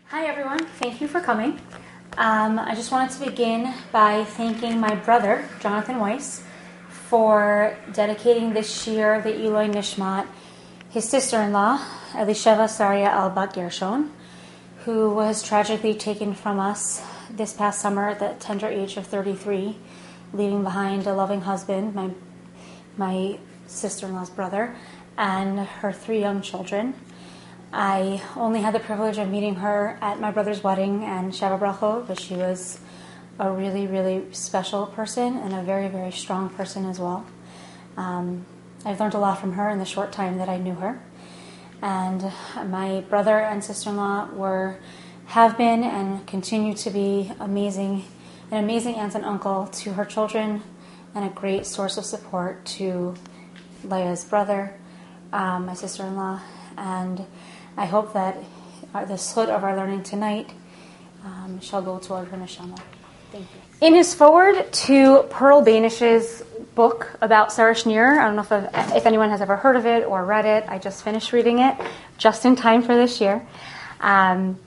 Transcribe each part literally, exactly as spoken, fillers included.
Hi everyone, thank you for coming. Um, I just wanted to begin by thanking my brother, Jonathan Weiss, for dedicating this year the Eloi Nishmat, his sister-in-law, Elisheva Saria Al-Bat Gershon, who was tragically taken from us this past summer at the tender age of thirty-three, leaving behind a loving husband, my, my sister-in-law's brother, and her three young children. I only had the privilege of meeting her at my brother's wedding and Sheva Brachot, but she was a really, really special person and a very, very strong person as well. Um, I've learned a lot from her in the short time that I knew her. And my brother and sister-in-law were, have been and continue to be amazing, an amazing aunt and uncle to her children and a great source of support to Leia's brother, um, my sister-in-law, and I hope that the zchut of our learning tonight um, shall go toward her neshama. Thank you. In his foreword to Pearl Banish's book about Sarah Schneer, I don't know if, if anyone has ever heard of it or read it. I just finished reading it just in time for this year. Um,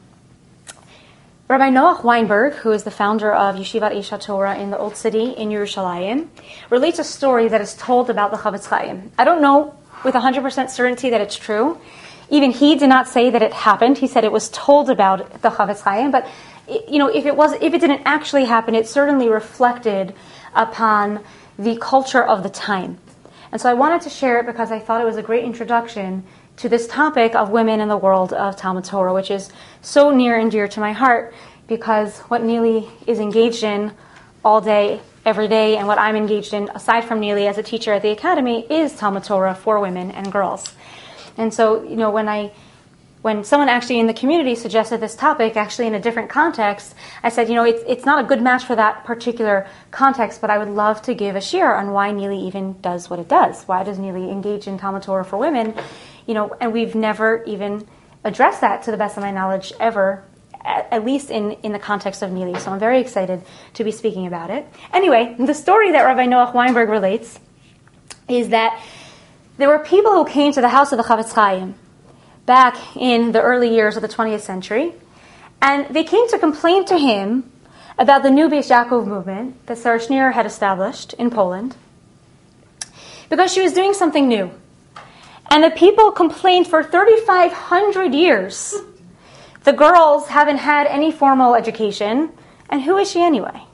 Rabbi Noach Weinberg, who is the founder of Yeshivat Eish HaTorah in the Old City in Yerushalayim, relates a story that is told about the Chavetz Chaim. I don't know with one hundred percent certainty that it's true. Even he did not say that it happened. He said it was told about the Chavetz Chaim, but you know, if it was, if it didn't actually happen, it certainly reflected upon the culture of the time. And so I wanted to share it because I thought it was a great introduction to this topic of women in the world of Talmud Torah, which is so near and dear to my heart because what Neely is engaged in all day, every day, and what I'm engaged in, aside from Neely as a teacher at the academy, is Talmud Torah for women and girls. And so, you know, when I, when someone actually in the community suggested this topic, actually in a different context, I said, you know, it's it's not a good match for that particular context, but I would love to give a share on why Neely even does what it does. Why does Neely engage in Talmud Torah for women? You know, and we've never even addressed that, to the best of my knowledge, ever, at, at least in, in the context of Neely. So I'm very excited to be speaking about it. Anyway, the story that Rabbi Noach Weinberg relates is that there were people who came to the house of the Chavetz Chaim back in the early years of the twentieth century, and they came to complain to him about the new Beis Yaakov movement that Sarah Schneer had established in Poland, because she was doing something new. And the people complained for thirty-five hundred years. The girls haven't had any formal education, and who is she anyway?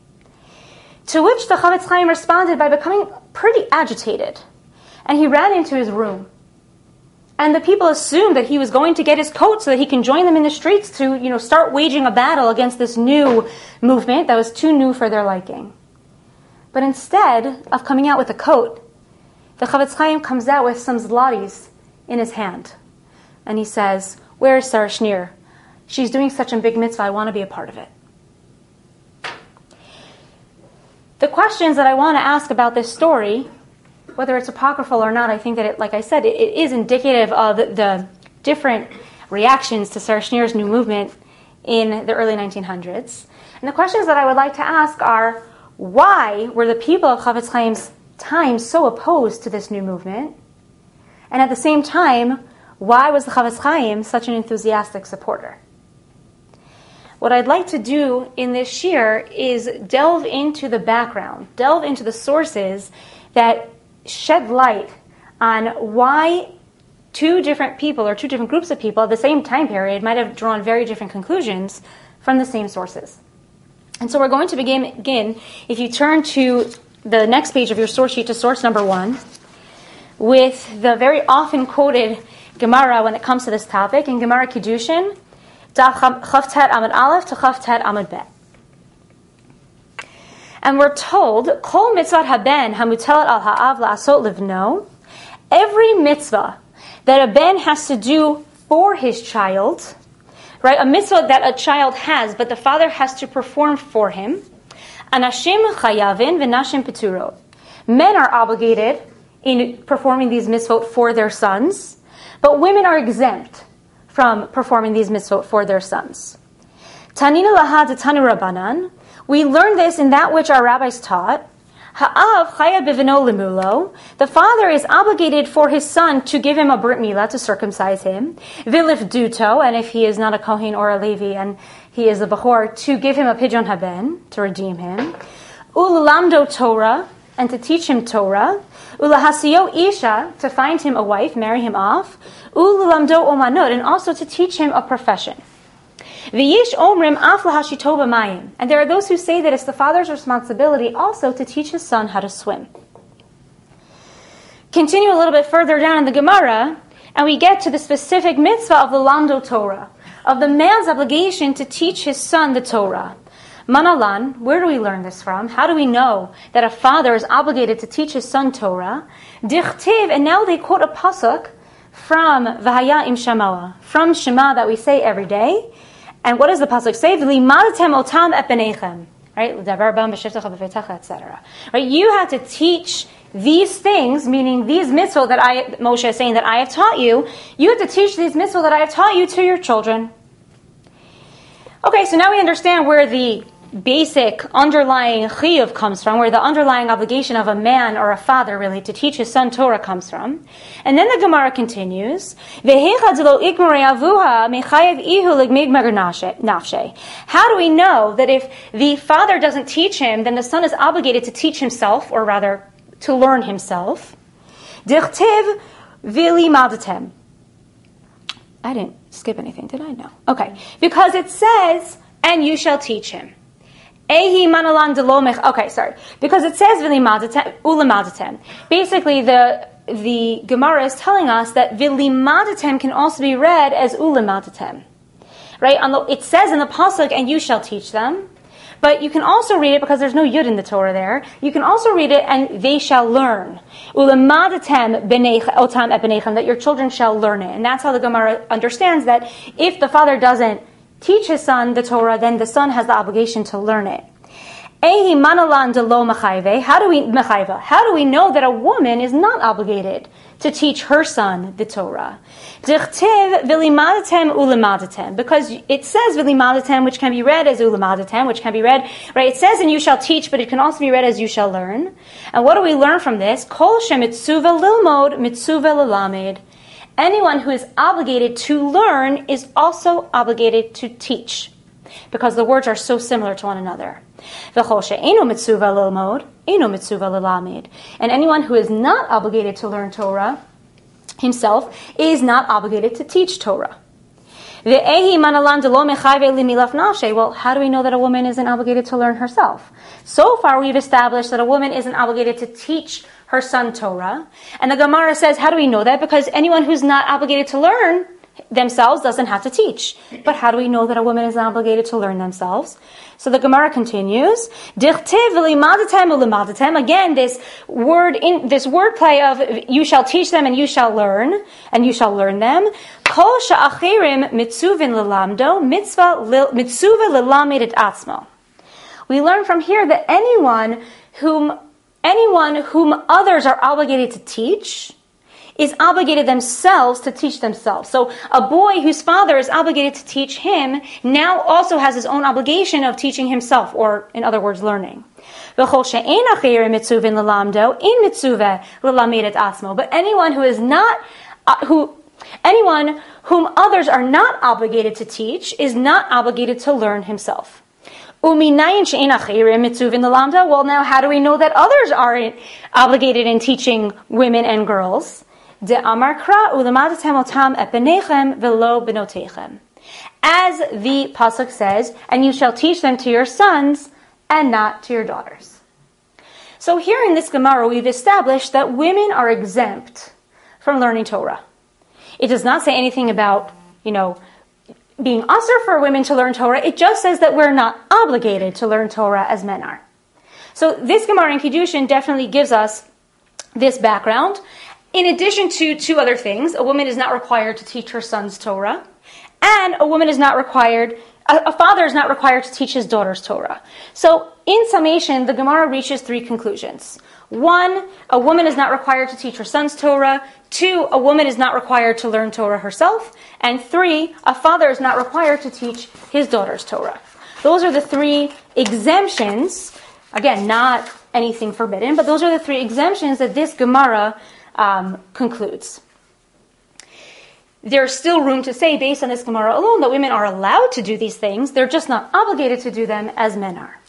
To which the Chavetz Chaim responded by becoming pretty agitated. And he ran into his room. And the people assumed that he was going to get his coat so that he can join them in the streets to, you know, start waging a battle against this new movement that was too new for their liking. But instead of coming out with a coat, the Chavetz Chaim comes out with some zlatis in his hand. And he says, "Where is Sarah Schneer? She's doing such a big mitzvah, I want to be a part of it." The questions that I want to ask about this story, whether it's apocryphal or not, I think that, it, like I said, it, it is indicative of the, the different reactions to Sarah Schneer's new movement in the early nineteen hundreds. And the questions that I would like to ask are, why were the people of Chavetz Chaim's time so opposed to this new movement? And at the same time, why was the Chavetz Chaim such an enthusiastic supporter? What I'd like to do in this shir is delve into the background, delve into the sources that shed light on why two different people or two different groups of people at the same time period might have drawn very different conclusions from the same sources. And so we're going to begin, begin if you turn to the next page of your source sheet to source number one, with the very often quoted Gemara when it comes to this topic, in Gemara Kiddushin, Daf Chavtet Amud Aleph to Chavtet Amud Bet. And we're told, Kol mitzvah haben hamutelat al ha'av la'asot livno, every mitzvah that a ben has to do for his child, right? A mitzvah that a child has, but the father has to perform for him. Anashim chayavin v'nashim peturot. Men are obligated in performing these mitzvot for their sons, but women are exempt from performing these mitzvot for their sons. Tanina laha detanu rabbanan. We learn this in that which our rabbis taught. Ha'av chaya bivino limulo. The father is obligated for his son to give him a brit milah, to circumcise him. Vilif duto, and if he is not a kohen or a levi and he is a bechor, to give him a pidyon haben, to redeem him. Ulalamdo Torah, and to teach him Torah. Ulahasiyo isha, to find him a wife, marry him off. Ulalamdo omanot, and also to teach him a profession. V'yish omrim af lahashito b'mayim. And there are those who say that it's the father's responsibility also to teach his son how to swim. Continue a little bit further down in the Gemara, and we get to the specific mitzvah of the Lamdo Torah, of the man's obligation to teach his son the Torah. Manalan, where do we learn this from? How do we know that a father is obligated to teach his son Torah? Dichtiv, and now they quote a pasuk from V'haya im Shamawa, from Shema that we say every day. And what does the pasuk say? V'limadatem otam et benechem. Right? et cetera. Right? You have to teach these things, meaning these mitzvot that I, Moshe is saying that I have taught you. You have to teach these mitzvot that I have taught you to your children. Okay, so now we understand where the basic underlying chiyuv comes from, where the underlying obligation of a man or a father really to teach his son Torah comes from. And then the Gemara continues, how do we know that if the father doesn't teach him, then the son is obligated to teach himself, or rather, to learn himself? I didn't skip anything, did I? No. Okay. Because it says, and you shall teach him. Okay, sorry. Because it says ulimadatem. Basically, the the Gemara is telling us that vilimadatem can also be read as ulimadatem. Right? On the, it says in the pasuk, and you shall teach them. But you can also read it, because there's no yud in the Torah there, you can also read it, and they shall learn. Ulimadatem otam et benechem, that your children shall learn it. And that's how the Gemara understands that if the father doesn't teach his son the Torah, then the son has the obligation to learn it. Ehi manalan de lo mechayve. How do we mechayva? How do we know that a woman is not obligated to teach her son the Torah? Dichtiv vilimadatem ulimadatem, because it says vilimadatem, which can be read as ulimadatem, which can be read right. It says, "And you shall teach," but it can also be read as "you shall learn." And what do we learn from this? Kol shemitzuva lilmod mitzuva lelamed. Anyone who is obligated to learn is also obligated to teach, because the words are so similar to one another. And anyone who is not obligated to learn Torah himself is not obligated to teach Torah. Well, how do we know that a woman isn't obligated to learn herself? So far we've established that a woman isn't obligated to teach her son Torah. And the Gemara says, how do we know that? Because anyone who's not obligated to learn themselves doesn't have to teach. But how do we know that a woman is obligated to learn themselves? So the Gemara continues, again, this word in this wordplay of you shall teach them and you shall learn, and you shall learn them. Kol sha'achirim mitzuvin lelamdo mitzvah mitzuva lelamed et atzmo. We learn from here that anyone whom anyone whom others are obligated to teach is obligated themselves to teach themselves. So a boy whose father is obligated to teach him now also has his own obligation of teaching himself, or in other words, learning. But anyone who is not, uh, who, anyone whom others are not obligated to teach is not obligated to learn himself. Well, now how do we know that others aren't obligated in teaching women and girls? As the pasuk says, and you shall teach them to your sons and not to your daughters. So here in this Gemara, we've established that women are exempt from learning Torah. It does not say anything about, you know, being usher for women to learn Torah. It just says that we're not obligated to learn Torah as men are. So this Gemara in Kiddushin definitely gives us this background. In addition to two other things, a woman is not required to teach her son's Torah, and a woman is not required, a, a father is not required to teach his daughter's Torah. So, in summation, the Gemara reaches three conclusions. One, a woman is not required to teach her son's Torah. Two, a woman is not required to learn Torah herself. And three, a father is not required to teach his daughter's Torah. Those are the three exemptions. Again, not anything forbidden. But those are the three exemptions that this Gemara um, concludes. There's still room to say, based on this Gemara alone, that women are allowed to do these things. They're just not obligated to do them as men are.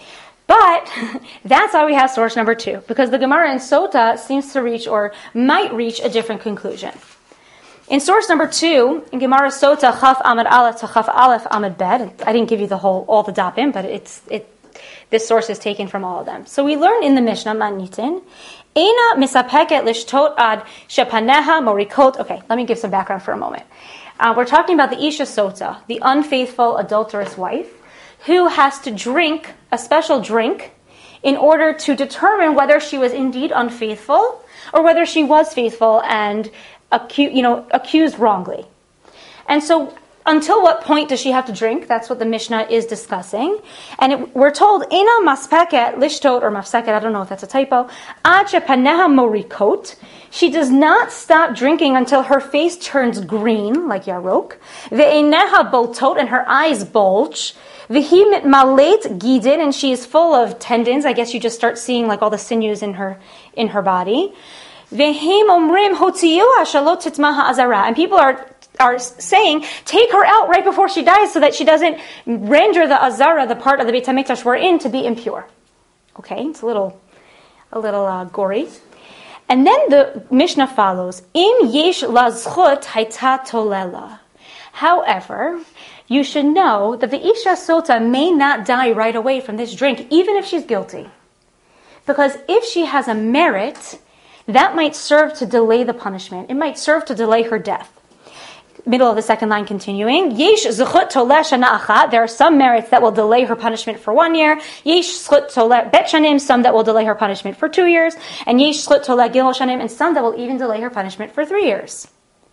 But that's why we have source number two, because the Gemara in Sota seems to reach, or might reach, a different conclusion. In source number two, in Gemara Sota, Chaf Amud Aleph to Chaf Aleph Amud Bet, I didn't give you the whole, all the dapim, but it's, it, this source is taken from all of them. So we learn in the Mishnah, Manitin, Eina misapeket lishtot ad shepaneha morikot. Okay, let me give some background for a moment. Uh, we're talking about the Isha Sota, the unfaithful, adulterous wife, who has to drink a special drink in order to determine whether she was indeed unfaithful or whether she was faithful and acu- you know, accused wrongly. And so until what point does she have to drink? That's what the Mishnah is discussing. And it, we're told, Eina maspeket lishtot, or mafseket, I don't know if that's a typo, ad shepaneha morikot. She does not stop drinking until her face turns green, like yarok. Ve'eineha boltot, and her eyes bulge. V'hi malet gidin, and she is full of tendons. I guess you just start seeing like all the sinews in her in her body. Ve'hem omrim hotziyuha shalot titmaha azara, and people are are saying, take her out right before she dies so that she doesn't render the azara, the part of the Beit HaMikdash we're in, to be impure. Okay, it's a little, a little uh, gory. And then the Mishnah follows, Im yesh lazchut haita tolela. However, you should know that the Isha Sota may not die right away from this drink, even if she's guilty. Because if she has a merit, that might serve to delay the punishment. It might serve to delay her death. Middle of the second line continuing. Yesh zechut toleh shana achat. There are some merits that will delay her punishment for one year. Yesh zechut toleh bet shanim. Some that will delay her punishment for two years. And yesh zechut toleh gimel shanim. And some that will even delay her punishment for three years.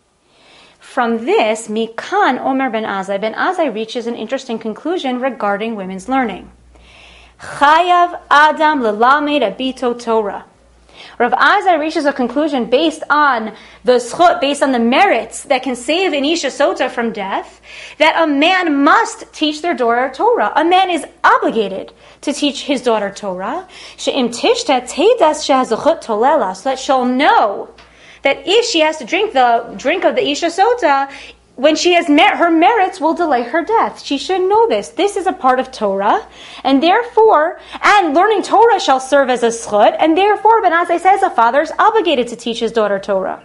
From this, Mikan Omer ben Azai. Ben Azai reaches an interesting conclusion regarding women's learning. Chayav Adam lelamed abito Torah. Rav Azai reaches a conclusion based on the zchut, based on the merits that can save an Isha Sota from death, that a man must teach their daughter Torah. A man is obligated to teach his daughter Torah. She'im tishta teidas shehazchut tolela, so that she'll know that if she has to drink the drink of the Isha Sota, when she has met her merits, will delay her death. She should know this. This is a part of Torah, and therefore, and learning Torah shall serve as a zchut, and therefore, Ben Azai says, a father is obligated to teach his daughter Torah.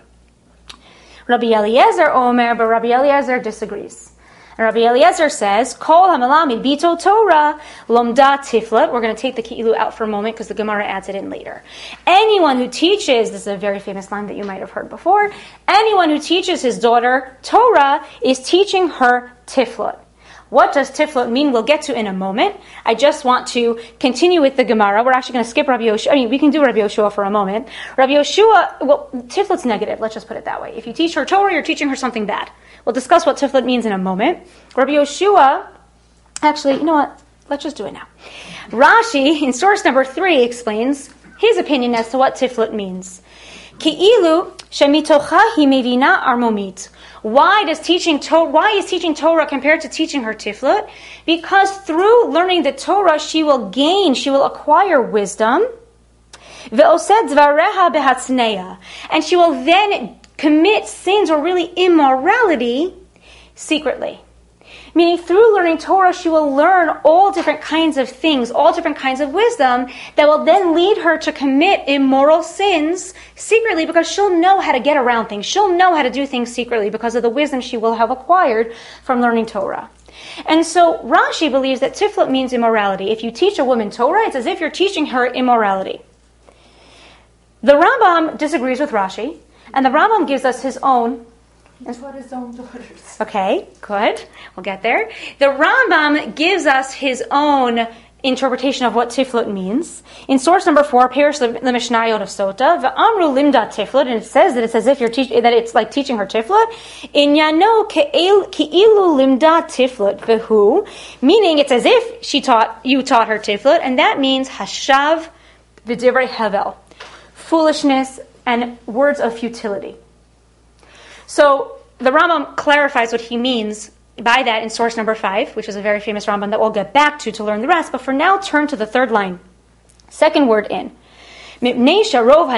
Rabbi Eliezer Omer, but Rabbi Eliezer disagrees. And Rabbi Eliezer says, Kol hamalami bito Torah lomda tiflet. We're going to take the ki'ilu out for a moment because the Gemara adds it in later. Anyone who teaches, this is a very famous line that you might have heard before, anyone who teaches his daughter Torah is teaching her tiflet. What does tiflet mean? We'll get to in a moment. I just want to continue with the Gemara. We're actually going to skip Rabbi Yoshua. I mean, we can do Rabbi Yoshua for a moment. Rabbi Yoshua, well, tiflet's negative. Let's just put it that way. If you teach her Torah, you're teaching her something bad. We'll discuss what tiflet means in a moment. Rabbi Yoshua, actually, you know what? Let's just do it now. Rashi, in source number three, explains his opinion as to what tiflet means. Ki'ilu shemitocha hi mevina armomit. Why does teaching Torah, why is teaching Torah compared to teaching her tiflut? Because through learning the Torah, she will gain, she will acquire wisdom. Ve'osed dvareha behatzneya. And she will then commit sins, or really immorality, secretly. Meaning through learning Torah, she will learn all different kinds of things, all different kinds of wisdom that will then lead her to commit immoral sins secretly, because she'll know how to get around things. She'll know how to do things secretly because of the wisdom she will have acquired from learning Torah. And so Rashi believes that tiflut means immorality. If you teach a woman Torah, it's as if you're teaching her immorality. The Rambam disagrees with Rashi, and the Rambam gives us his own. He's what his own daughters. Okay, good. We'll get there. The Rambam gives us his own interpretation of what tiflut means. In source number four, Perish the Mishnayot of Sota, V'amru limda tiflut, and it says that it's as if you're teaching, that it's like teaching her tiflut. Inyano ki'ilu limda tiflut v'hu, meaning it's as if she taught, you taught her tiflut, and that means hashav v'divrei hevel, foolishness and words of futility. So the Rambam clarifies what he means by that in source number five, which is a very famous Rambam that we'll get back to to learn the rest. But for now, turn to the third line. Second word in. Because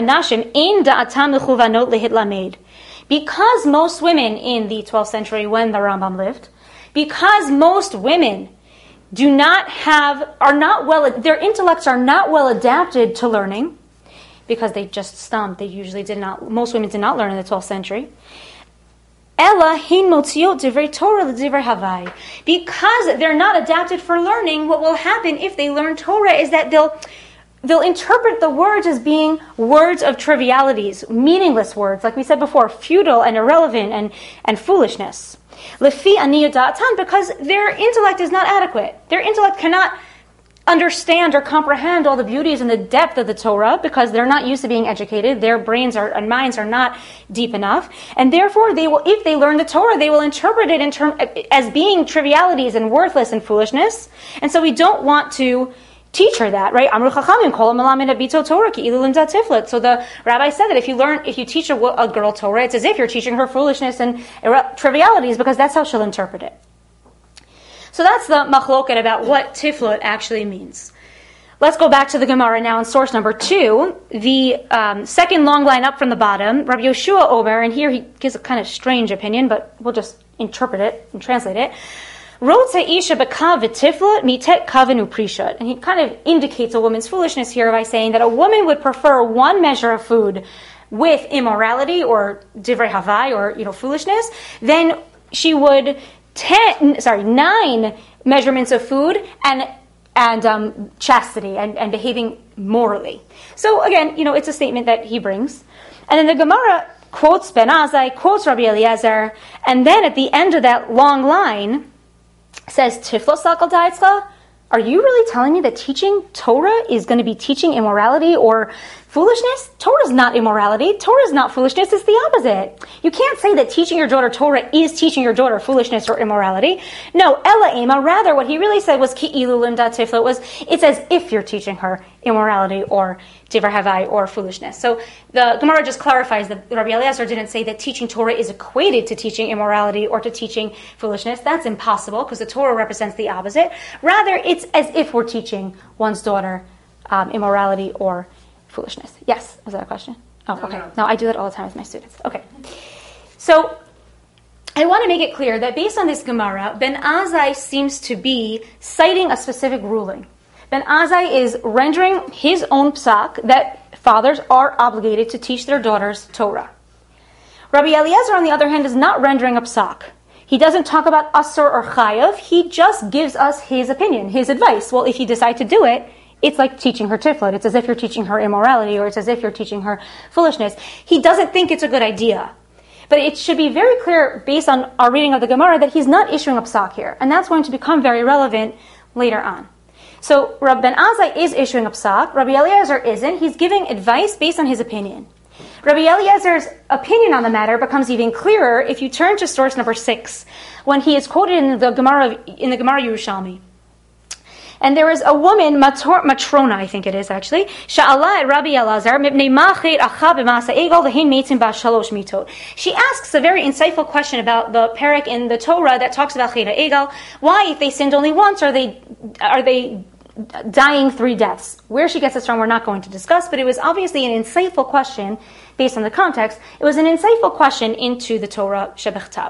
most women in the twelfth century when the Rambam lived, because most women do not have, are not well, their intellects are not well adapted to learning, because they just stumped, they usually did not, most women did not learn in the twelfth century. Ella hin motziot divrei Torah l'divrei havai. Because they're not adapted for learning, what will happen if they learn Torah is that they'll They'll interpret the words as being words of trivialities, meaningless words, like we said before, futile and irrelevant and, and foolishness. Lefi aniyut da'atan, because their intellect is not adequate. Their intellect cannot understand or comprehend all the beauties and the depth of the Torah because they're not used to being educated. Their brains are, and minds are not deep enough. And therefore, they will, if they learn the Torah, they will interpret it in term, as being trivialities and worthless and foolishness. And so we don't want to teach her that, right? Amru chachamim kol melamed habito Torah ki ilu limdat tiflet. So the rabbi said that if you learn, if you teach a, a girl Torah, it's as if you're teaching her foolishness and trivialities because that's how she'll interpret it. So that's the machloket about what tiflet actually means. Let's go back to the Gemara now in source number two, the um, second long line up from the bottom, Rabbi Yoshua Omer, and here he gives a kind of strange opinion, but we'll just interpret it and translate it. And he kind of indicates a woman's foolishness here by saying that a woman would prefer one measure of food with immorality or divrei havai or you know foolishness, then she would ten sorry nine measurements of food and and um, chastity and, and behaving morally. So again, you know, it's a statement that he brings, and then the Gemara quotes Ben Azai, quotes Rabbi Eliezer, and then at the end of that long line says, Tiflo sakal daitzcha? Are you really telling me that teaching Torah is going to be teaching immorality or foolishness? Torah is not immorality. Torah is not foolishness. It's the opposite. You can't say that teaching your daughter Torah is teaching your daughter foolishness or immorality. No, ella ema. Rather, what he really said was ki ilu limdat tiflo. Was it's as if you're teaching her immorality or divrei havai or foolishness. So the Gemara just clarifies that Rabbi Eliezer didn't say that teaching Torah is equated to teaching immorality or to teaching foolishness. That's impossible because the Torah represents the opposite. Rather, it's as if we're teaching one's daughter um, immorality or foolishness. Yes? Was that a question? Oh, okay. No, I do that all the time with my students. Okay. So I want to make it clear that based on this Gemara, Ben Azai seems to be citing a specific ruling. Ben Azai is rendering his own psak that fathers are obligated to teach their daughters Torah. Rabbi Eliezer, on the other hand, is not rendering a psak. He doesn't talk about asur or chayav. He just gives us his opinion, his advice. Well, if you decide to do it, it's like teaching her tiflet. It's as if you're teaching her immorality, or it's as if you're teaching her foolishness. He doesn't think it's a good idea. But it should be very clear, based on our reading of the Gemara, that he's not issuing a psak here. And that's going to become very relevant later on. So Rabbi Ben Azai is issuing a psak. Rabbi Eliezer isn't. He's giving advice based on his opinion. Rabbi Eliezer's opinion on the matter becomes even clearer if you turn to source number six, when he is quoted in the Gemara in the Gemara Yerushalmi. And there is a woman, Mator, Matrona, I think it is actually, Sha'ala et Rabbi Elazar, mipnei ma'chet acha b'masa egal v'hin meitzim ba'shalosh mitot. She asks a very insightful question about the parak in the Torah that talks about chet egal. Why, if they sinned only once, are they are they dying three deaths? Where she gets this from, we're not going to discuss, but it was obviously an insightful question based on the context. It was an insightful question into the Torah Shebechtav.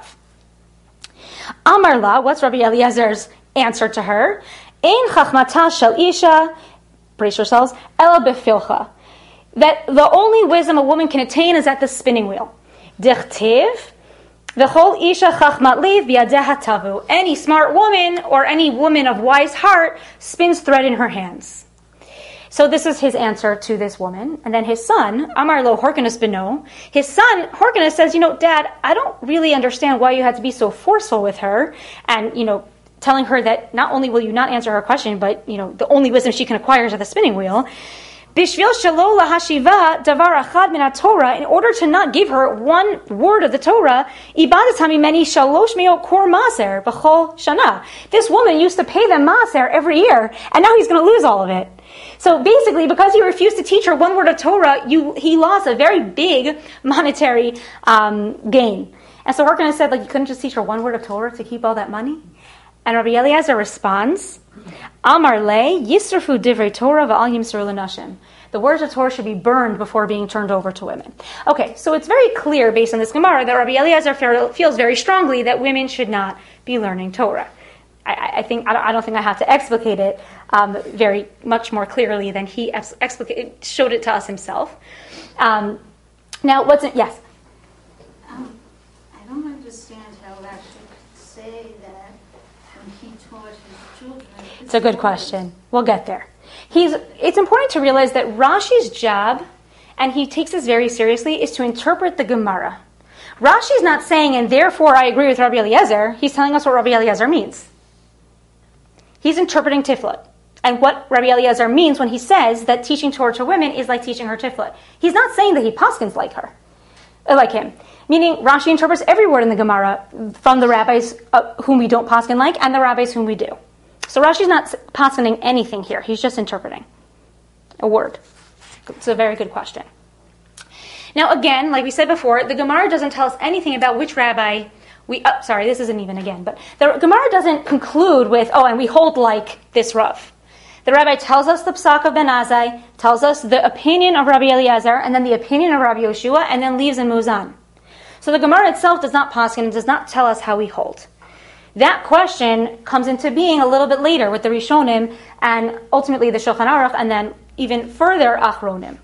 Amar la, what's Rabbi Eliezer's answer to her? Ein chachmata shel isha, brace yourselves, ela befilcha. That the only wisdom a woman can attain is at the spinning wheel. Dichtiv, v'chol isha chachmat liv biyadeha tavu. Any smart woman or any woman of wise heart spins thread in her hands. So this is his answer to this woman. And then his son, Amar lo Horkanus beno, his son, Horkanus, says, you know, Dad, I don't really understand why you had to be so forceful with her and, you know, telling her that not only will you not answer her question, but, you know, the only wisdom she can acquire is at the spinning wheel. Bishvil shelo lahashiva davar achad min haTorah, in order to not give her one word of the Torah, ibadat hamimeni shalosh meot kor maser b'chol shana. This woman used to pay them maser every year, and now he's going to lose all of it. So basically, because he refused to teach her one word of Torah, you, he lost a very big monetary um, gain. And so Horkanus said, like, you couldn't just teach her one word of Torah to keep all that money? And Rabbi Eliezer responds, Amar le yisrafu divrei Torah v'al yimsru l'nashim. The words of Torah should be burned before being turned over to women. Okay, so it's very clear based on this Gemara that Rabbi Eliezer feels very strongly that women should not be learning Torah. I, I think I don't think I have to explicate it um, very much more clearly than he explicated, showed it to us himself. Um, now, what's it? Yes. Um, I don't understand how Rashi could say that when he taught his children. It's a good question. We'll get there. He's. It's important to realize that Rashi's job, and he takes this very seriously, is to interpret the Gemara. Rashi's not saying, and therefore I agree with Rabbi Eliezer. He's telling us what Rabbi Eliezer means. He's interpreting Tiflut. And what Rabbi Eliezer means when he says that teaching Torah to women is like teaching her Tiflut. He's not saying that he paskins like her, like him. Meaning Rashi interprets every word in the Gemara from the rabbis uh, whom we don't paskin like and the rabbis whom we do. So Rashi's not paskining anything here. He's just interpreting a word. It's a very good question. Now again, like we said before, the Gemara doesn't tell us anything about which rabbi we, oh, sorry, this isn't even again, but the Gemara doesn't conclude with, oh, and we hold like this Rav. The rabbi tells us the Psak of Ben Azai, tells us the opinion of Rabbi Eliezer, and then the opinion of Rabbi Yoshua, and then leaves in Muzan. So the Gemara itself does not paskin and does not tell us how we hold. That question comes into being a little bit later with the Rishonim, and ultimately the Shulchan Aruch, and then even further Achronim.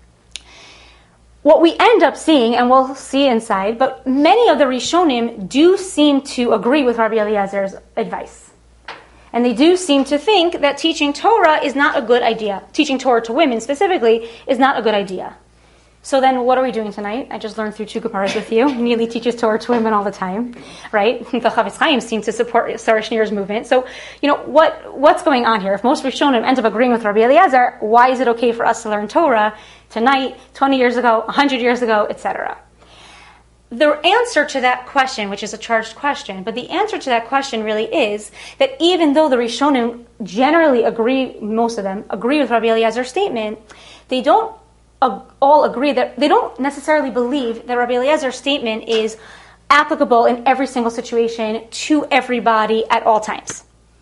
What we end up seeing, and we'll see inside, but many of the Rishonim do seem to agree with Rabbi Eliezer's advice. And they do seem to think that teaching Torah is not a good idea. Teaching Torah to women specifically is not a good idea. So then what are we doing tonight? I just learned through two Gemaras with you. Neely teaches Torah to women all the time, right? The Chavetz Chaim seem to support Sarah Schneer's movement. So, you know, what what's going on here? If most Rishonim end up agreeing with Rabbi Eliezer, why is it okay for us to learn Torah tonight, twenty years ago, one hundred years ago, et cetera? The answer to that question, which is a charged question, but the answer to that question really is that even though the Rishonim generally agree, most of them, agree with Rabbi Eliezer's statement, they don't all agree that they don't necessarily believe that Rabbi Eliezer's statement is applicable in every single situation to everybody at all times.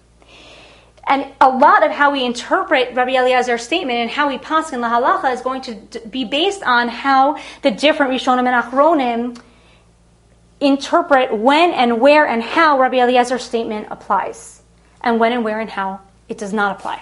And a lot of how we interpret Rabbi Eliezer's statement and how we paskin la halacha is going to be based on how the different Rishonim and Achronim interpret when and where and how Rabbi Eliezer's statement applies, and when and where and how it does not apply.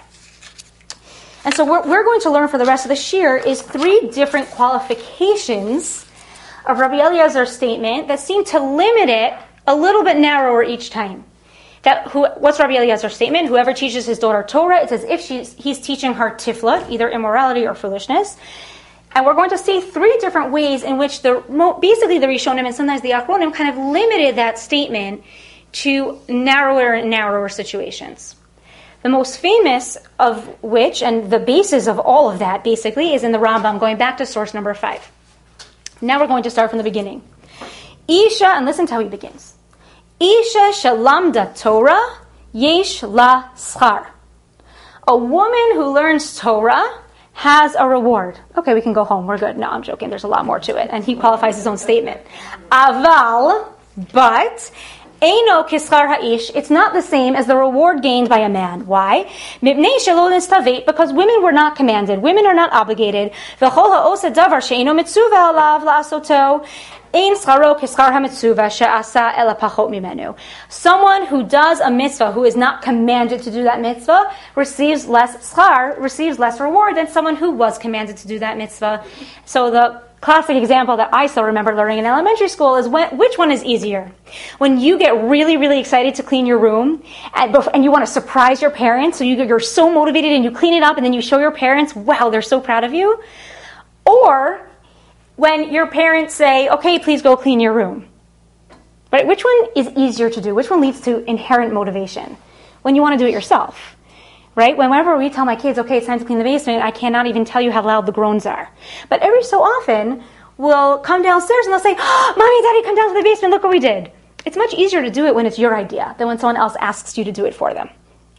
And so what we're going to learn for the rest of the shir is three different qualifications of Rabbi Eliezer's statement that seem to limit it a little bit narrower each time. That who, what's Rabbi Eliezer's statement? Whoever teaches his daughter Torah, it's as if she's, he's teaching her tifla, either immorality or foolishness. And we're going to see three different ways in which the basically the Rishonim and sometimes the Achronim kind of limited that statement to narrower and narrower situations. The most famous of which, and the basis of all of that, basically, is in the Rambam, going back to source number five. Now we're going to start from the beginning. Isha, and listen to how he begins. Isha shalamda Torah, yesh la schar. A woman who learns Torah has a reward. Okay, we can go home. We're good. No, I'm joking. There's a lot more to it. And he qualifies his own statement. Aval, but... Eino kischar ha'ish, it's not the same as the reward gained by a man. Why? Mipnei shelo nistavet, because women were not commanded. Women are not obligated. V'chol ha'osa davar she'eino mitzuva alav la'asoto, ein scharo kischar ha'mitzuva she'asa ela pachot mimenu. Someone who does a mitzvah, who is not commanded to do that mitzvah, receives less schar, receives less reward than someone who was commanded to do that mitzvah. So the classic example that I still remember learning in elementary school is when, which one is easier? When you get really, really excited to clean your room and, and you want to surprise your parents, so you, you're so motivated and you clean it up and then you show your parents, wow, they're so proud of you. Or when your parents say, okay, please go clean your room. Right? Which one is easier to do? Which one leads to inherent motivation? When you want to do it yourself. Right? Whenever we tell my kids, okay, it's time to clean the basement, I cannot even tell you how loud the groans are. But every so often, we'll come downstairs and they'll say, oh, Mommy, Daddy, come down to the basement, look what we did. It's much easier to do it when it's your idea than when someone else asks you to do it for them.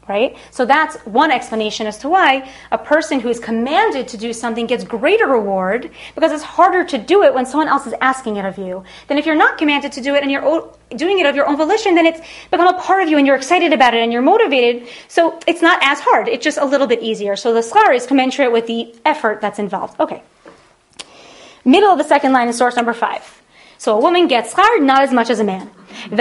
right? So that's one explanation as to why a person who is commanded to do something gets greater reward, because it's harder to do it when someone else is asking it of you than if you're not commanded to do it and you're doing it of your own volition. Then it's become a part of you and you're excited about it and you're motivated. So it's not as hard. It's just a little bit easier. So the schar is commensurate with the effort that's involved. Okay. Middle of the second line is source number five. So a woman gets schar not as much as a man.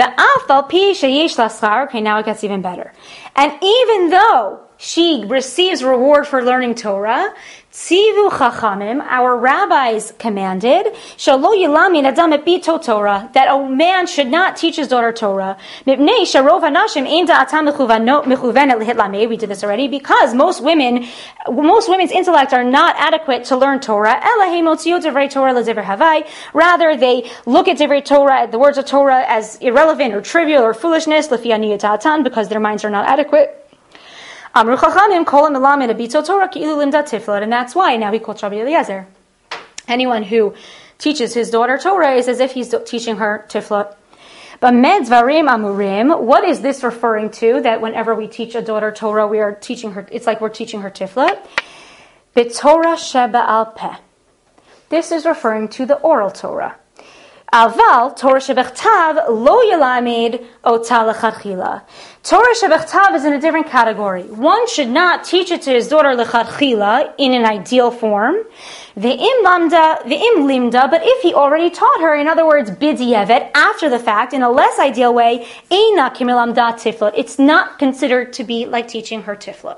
Okay, now it gets even better. And even though she receives reward for learning Torah, Tzivu Chachamim, our rabbis commanded, Shalo Yilamin Adam Epito Torah, that a man should not teach his daughter Torah. Mipnei Sharov Hanashim Ein Da'atam Mechuvenet Lehit Lamei. We did this already, because most women, most women's intellect are not adequate to learn Torah. Elahei Motziot Divrei Torah LeDivrei Havai. Rather, they look at Divrei Torah, at the words of Torah, as irrelevant or trivial or foolishness, Lefi Aniyat Da'atan, because their minds are not adequate. Amru Chachamim kol melamed abito Torah ki'ilu limdat tiflot, and that's why now he quotes Rabbi Eliezer. Anyone who teaches his daughter Torah is as if he's teaching her tiflot. But med dvarim amurim, what is this referring to? That whenever we teach a daughter Torah, we are teaching her. It's like we're teaching her tiflot. B'Torah sheba'al peh. This is referring to the oral Torah. Aval Torah shebechtav lo yelamed ota lechatchila. Torah shebechtav is in a different category. One should not teach it to his daughter lechatchila in an ideal form. Ve'im lamda, ve'im limda, but if he already taught her, in other words, bidyevet, after the fact, in a less ideal way, eina kimilamda tiflot. It's not considered to be like teaching her tiflot.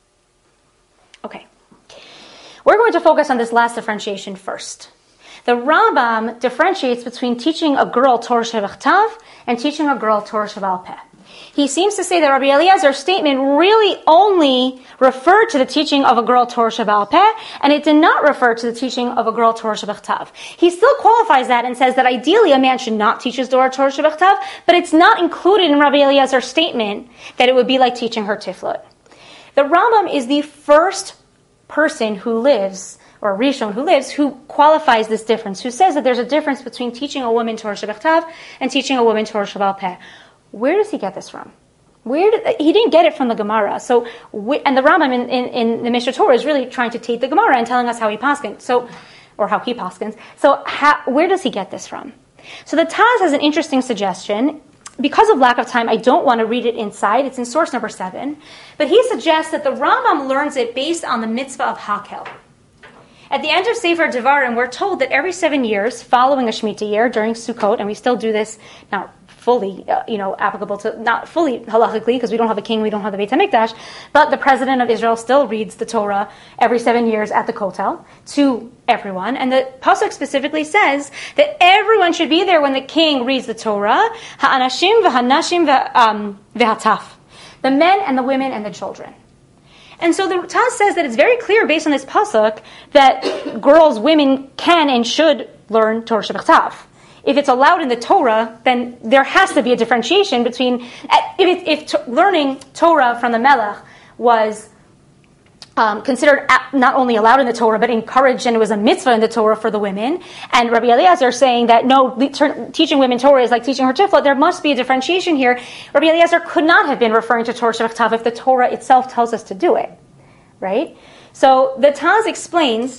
Okay. We're going to focus on this last differentiation first. The Rambam differentiates between teaching a girl Torah shebechtav and teaching a girl Torah sheba'al peh. He seems to say that Rabbi Eliezer's statement really only referred to the teaching of a girl Torah sheba'al peh, and it did not refer to the teaching of a girl Torah shebechtav. He still qualifies that and says that ideally a man should not teach his daughter Torah shebechtav, but it's not included in Rabbi Eliezer's statement that it would be like teaching her tiflot. The Rambam is the first person who lives, or Rishon who lives, who qualifies this difference, who says that there's a difference between teaching a woman Torah shebechtav and teaching a woman Torah sheba'al peh. Where does he get this from? Where did, he didn't get it from the Gemara. So, and the Rambam in, in, in the Mishnah Torah is really trying to take the Gemara and telling us how he paskins. So, or how he paskins. So, how, where does he get this from? So, the Taz has an interesting suggestion. Because of lack of time, I don't want to read it inside. It's in source number seven. But he suggests that the Rambam learns it based on the mitzvah of Hakel. At the end of Sefer Devarim, we're told that every seven years, following a Shemitah year, during Sukkot, and we still do this, not fully, uh, you know, applicable to, not fully halachically, because we don't have a king, we don't have the Beit HaMikdash, but the president of Israel still reads the Torah every seven years at the Kotel to everyone. And the Pasuk specifically says that everyone should be there when the king reads the Torah, ha'anashim v'hanashim v'hataf, the men and the women and the children. And so the Taz says that it's very clear based on this pasuk that girls, women can and should learn Torah shebechtav. If it's allowed in the Torah, then there has to be a differentiation between, if, it, if t- learning Torah from the Melech was um, considered not only allowed in the Torah, but encouraged, and it was a mitzvah in the Torah for the women, and Rabbi Eliezer saying that no, le- teaching women Torah is like teaching her tiflot, there must be a differentiation here. Rabbi Eliezer could not have been referring to Torah shebechtav if the Torah itself tells us to do it, right? So the Taz explains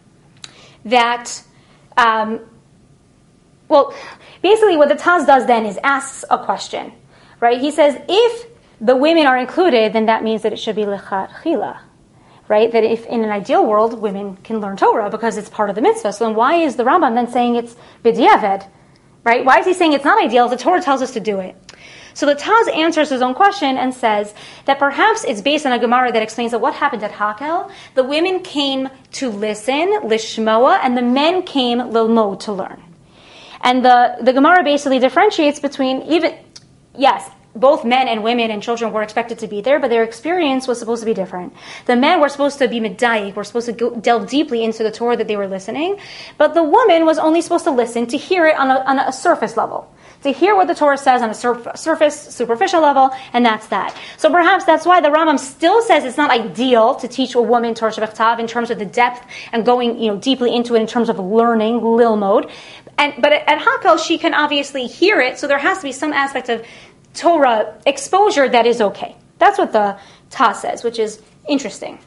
that, um, well, basically what the Taz does then is asks a question, right? He says, if the women are included, then that means that it should be lechatchila. Right? That if in an ideal world, women can learn Torah because it's part of the mitzvah. So then why is the Rambam then saying it's b'diavad? Right? Why is he saying it's not ideal if the Torah tells us to do it? So the Taz answers his own question and says that perhaps it's based on a Gemara that explains that what happened at Hakel, the women came to listen, lishmoa, and the men came lilmod, to learn. And the, the Gemara basically differentiates between even, yes, both men and women and children were expected to be there, but their experience was supposed to be different. The men were supposed to be medayik, were supposed to go, delve deeply into the Torah that they were listening, but the woman was only supposed to listen, to hear it on a, on a surface level, to hear what the Torah says on a surf, surface, superficial level, and that's that. So perhaps that's why the Rambam still says it's not ideal to teach a woman Torah shebechtav in terms of the depth and going, you know, deeply into it in terms of learning, lilmod. And but at, at Hakel, she can obviously hear it, so there has to be some aspect of Torah exposure that is okay, That's what the Taz says, which is interesting.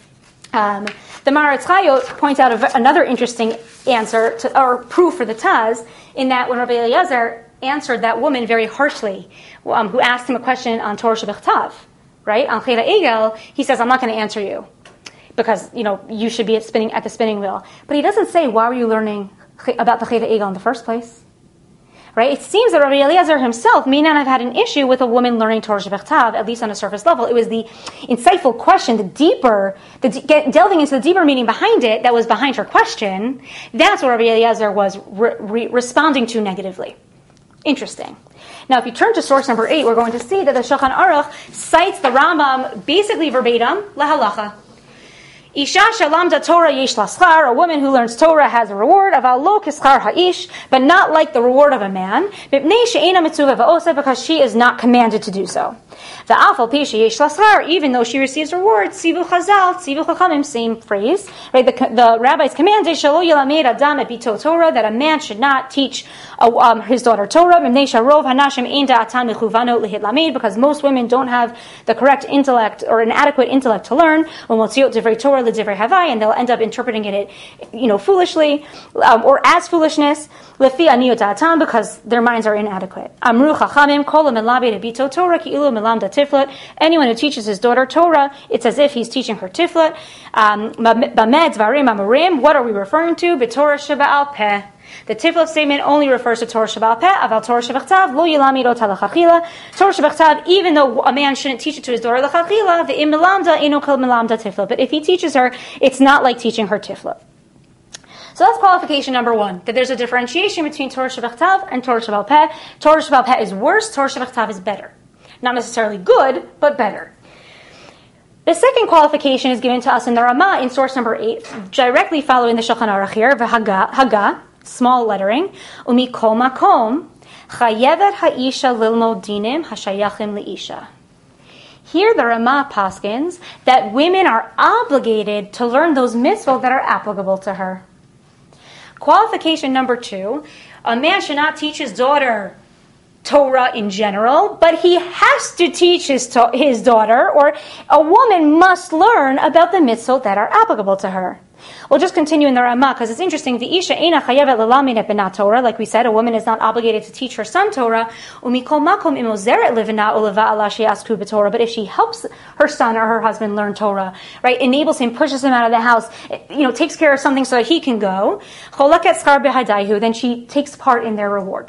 Um, the Maharatz Chayot points out a, another interesting answer to, or proof for the Taz, in that when Rabbi Eliezer answered that woman very harshly, um, who asked him a question on Torah Shebechtav, right, on Cheda Egel, he says, I'm not going to answer you, because, you know, you should be at, spinning, at the spinning wheel. But he doesn't say, why were you learning about the Cheda Egel in the first place? Right? It seems that Rabbi Eliezer himself may not have had an issue with a woman learning Torah Shebechtav, at least on a surface level. It was the insightful question, the deeper, the de- get, delving into the deeper meaning behind it, that was behind her question. That's what Rabbi Eliezer was re- re- responding to negatively. Interesting. Now, if you turn to source number eight, we're going to see that the Shulchan Aruch cites the Rambam basically verbatim, lahalacha. Isha shalamda Torah yesh la schar, a woman who learns Torah has a reward, aval lo kischar ha'ish, but not like the reward of a man, mipnei she'ena mitzuvah va'osa, because she is not commanded to do so. Va'afal pi sheyesh la schar, even though she receives reward, tzivu chazal, tzivu chachamim, same phrase, right? The, the rabbis commanded, shalo yelamed adam et bito Torah, that a man should not teach uh, um, his daughter Torah, mipnei sharov hanashim ein da'atan mechuvano lehit lamed, because most women don't have the correct intellect or an adequate intellect to learn, when motziot divrei Torah l'divrei havai, and they'll end up interpreting it, you know, foolishly, um, or as foolishness, lefi aniyot da'atan, because their minds are inadequate. Amru chachamim kol melabed bito Torah ki'ilu melamda tiflat. Anyone who teaches his daughter Torah, it's as if he's teaching her tiflat. Um, Bamed dvarim amurim. What are we referring to? B'Torah sheba'al peh. The tiflat statement only refers to Torah sheba'al peh. Aval Torah shebechtav lo yilami lo talachachila. Torah shebechtav, even though a man shouldn't teach it to his daughter lachachila, ve'im melamda eno kol melamda tiflat. But if he teaches her, it's not like teaching her tiflat. So that's qualification number one, that there's a differentiation between Torah shebechtav and Torah sheba'al peh. Torah sheba'al peh is worse, Torah shebechtav is better. Not necessarily good, but better. The second qualification is given to us in the Ramah in source number eight, directly following the Shulchan Aruch here, v'haga, haga, small lettering, umi kol makom, chayevet ha'isha lilmod dinim hashayachim le'isha. Here the Ramah paskins that women are obligated to learn those mitzvot that are applicable to her. Qualification number two, a man should not teach his daughter Torah in general, but he has to teach his to- his daughter, or a woman must learn about the mitzvot that are applicable to her. We'll just continue in the Ramah, because it's interesting. The Isha eina chayevet lelamed et benat Torah, like we said, a woman is not obligated to teach her son Torah. Umikol makom imozeret livna uleva ala she'asku b'Torah. But if she helps her son or her husband learn Torah, right, enables him, pushes him out of the house, you know, takes care of something so that he can go, cholaket skar b'hadaihu, then she takes part in their reward.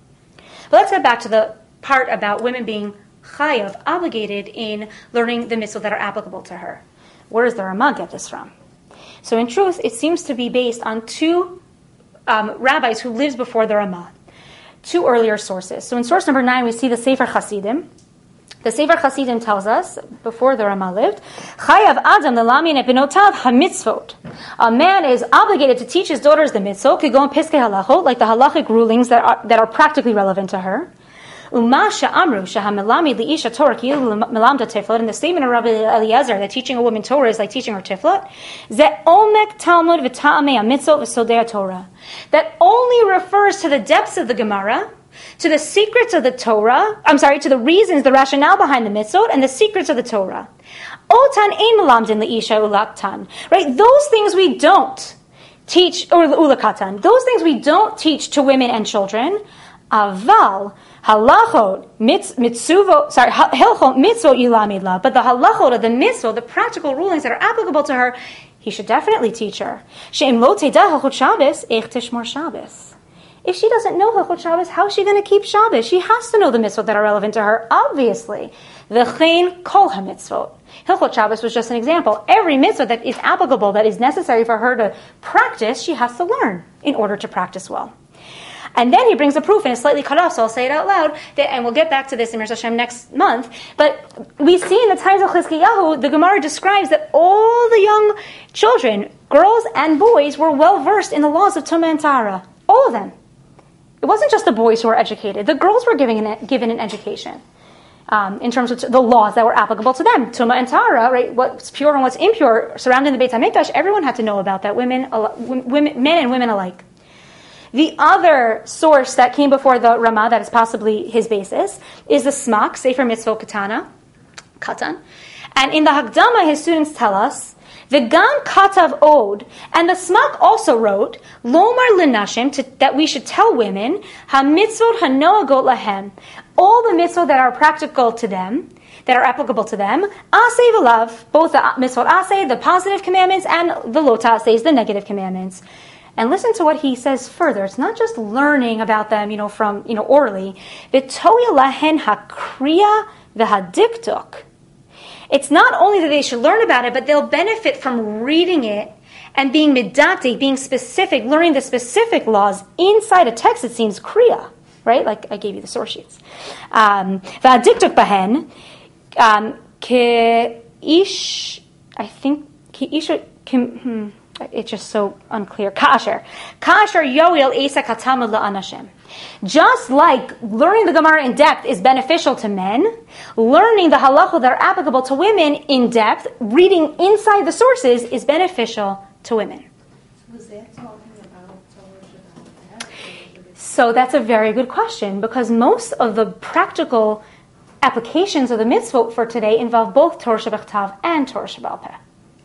But let's get back to the part about women being chayav, obligated in learning the mitzvot that are applicable to her. Where does the Ramah get this from? So in truth, it seems to be based on two um, rabbis who lived before the Ramah, two earlier sources. So in source number nine, we see the Sefer Chasidim. The Sefer Chasidim tells us, before the Ramah lived, Chayav Adam lelamin et benotav hamitzvot. A man is obligated to teach his daughters the mitzvot, kigon piskei halachot, like the halachic rulings that are, that are practically relevant to her. Uma she'amru shehamelami liisha Torah ki'ilu melamda tiflot. And the statement of Rabbi Eliezer that teaching a woman Torah is like teaching her tiflot, ze omek talmud v'ta'amei hamitzvot v'sodei Torah. That only refers to the depths of the Gemara, to the secrets of the Torah, I'm sorry, to the reasons, the rationale behind the mitzvot, and the secrets of the Torah. Otan ein melamdin leisha ulaktan. Right? Those things we don't teach, or ulakatan, those things we don't teach to women and children. Aval halachot mitzuvo, sorry, hilchot mitzvot yilamid la. But the halachot of the mitzvot, the practical rulings that are applicable to her, he should definitely teach her. She'im lo teda halchot Shabbos, eich tishmor Shabbos. If she doesn't know Hilchot Shabbos, how is she going to keep Shabbos? She has to know the mitzvot that are relevant to her, obviously. V'chein kol ha-mitzvot. Hilchot Shabbos was just an example. Every mitzvah that is applicable, that is necessary for her to practice, she has to learn in order to practice well. And then he brings a proof, and it's slightly cut off, so I'll say it out loud, that, and we'll get back to this in Mirz Hashem next month. But we see in the times of Chizkiyahu, the Gemara describes that all the young children, girls and boys, were well versed in the laws of Tumah and Tahara. All of them. It wasn't just the boys who were educated. The girls were given an, given an education um, in terms of the laws that were applicable to them. Tumah and Tahara, right? What's pure and what's impure surrounding the Beit HaMikdash, everyone had to know about that, women, women, men and women alike. The other source that came before the Ramah, that is possibly his basis, is the Smak, Sefer Mitzvot Katana, Katan. And in the Hagdama, his students tell us, the Gam Katav Od, and the Smak also wrote, Lomar Linashim, that we should tell women, Ha mitzvot hanoagot lahem, all the mitzvot that are practical to them, that are applicable to them, Aseh v'lav, both the mitzvot Aseh, the positive commandments, and the Lo Ta'aseh, the negative commandments. And listen to what he says further. It's not just learning about them, you know, from, you know, orally. V'toya lahen hakriya v'hadiktuk. It's not only that they should learn about it, but they'll benefit from reading it and being midati, being specific, learning the specific laws inside a text. It seems kriya, right? Like I gave you the source sheets. V'hadiktuk bahen, ke ish, I think, ke ish, hmm, it's just so unclear. Kasher. Kasher yoel esa katamud la'anashem. Just like learning the Gemara in depth is beneficial to men, learning the halachot that are applicable to women in depth, reading inside the sources, is beneficial to women. Was that talking about Torah Shabbat? So that's a very good question, because most of the practical applications of the mitzvot for today involve both Torah Shabbat and Torah Shabbat Peh.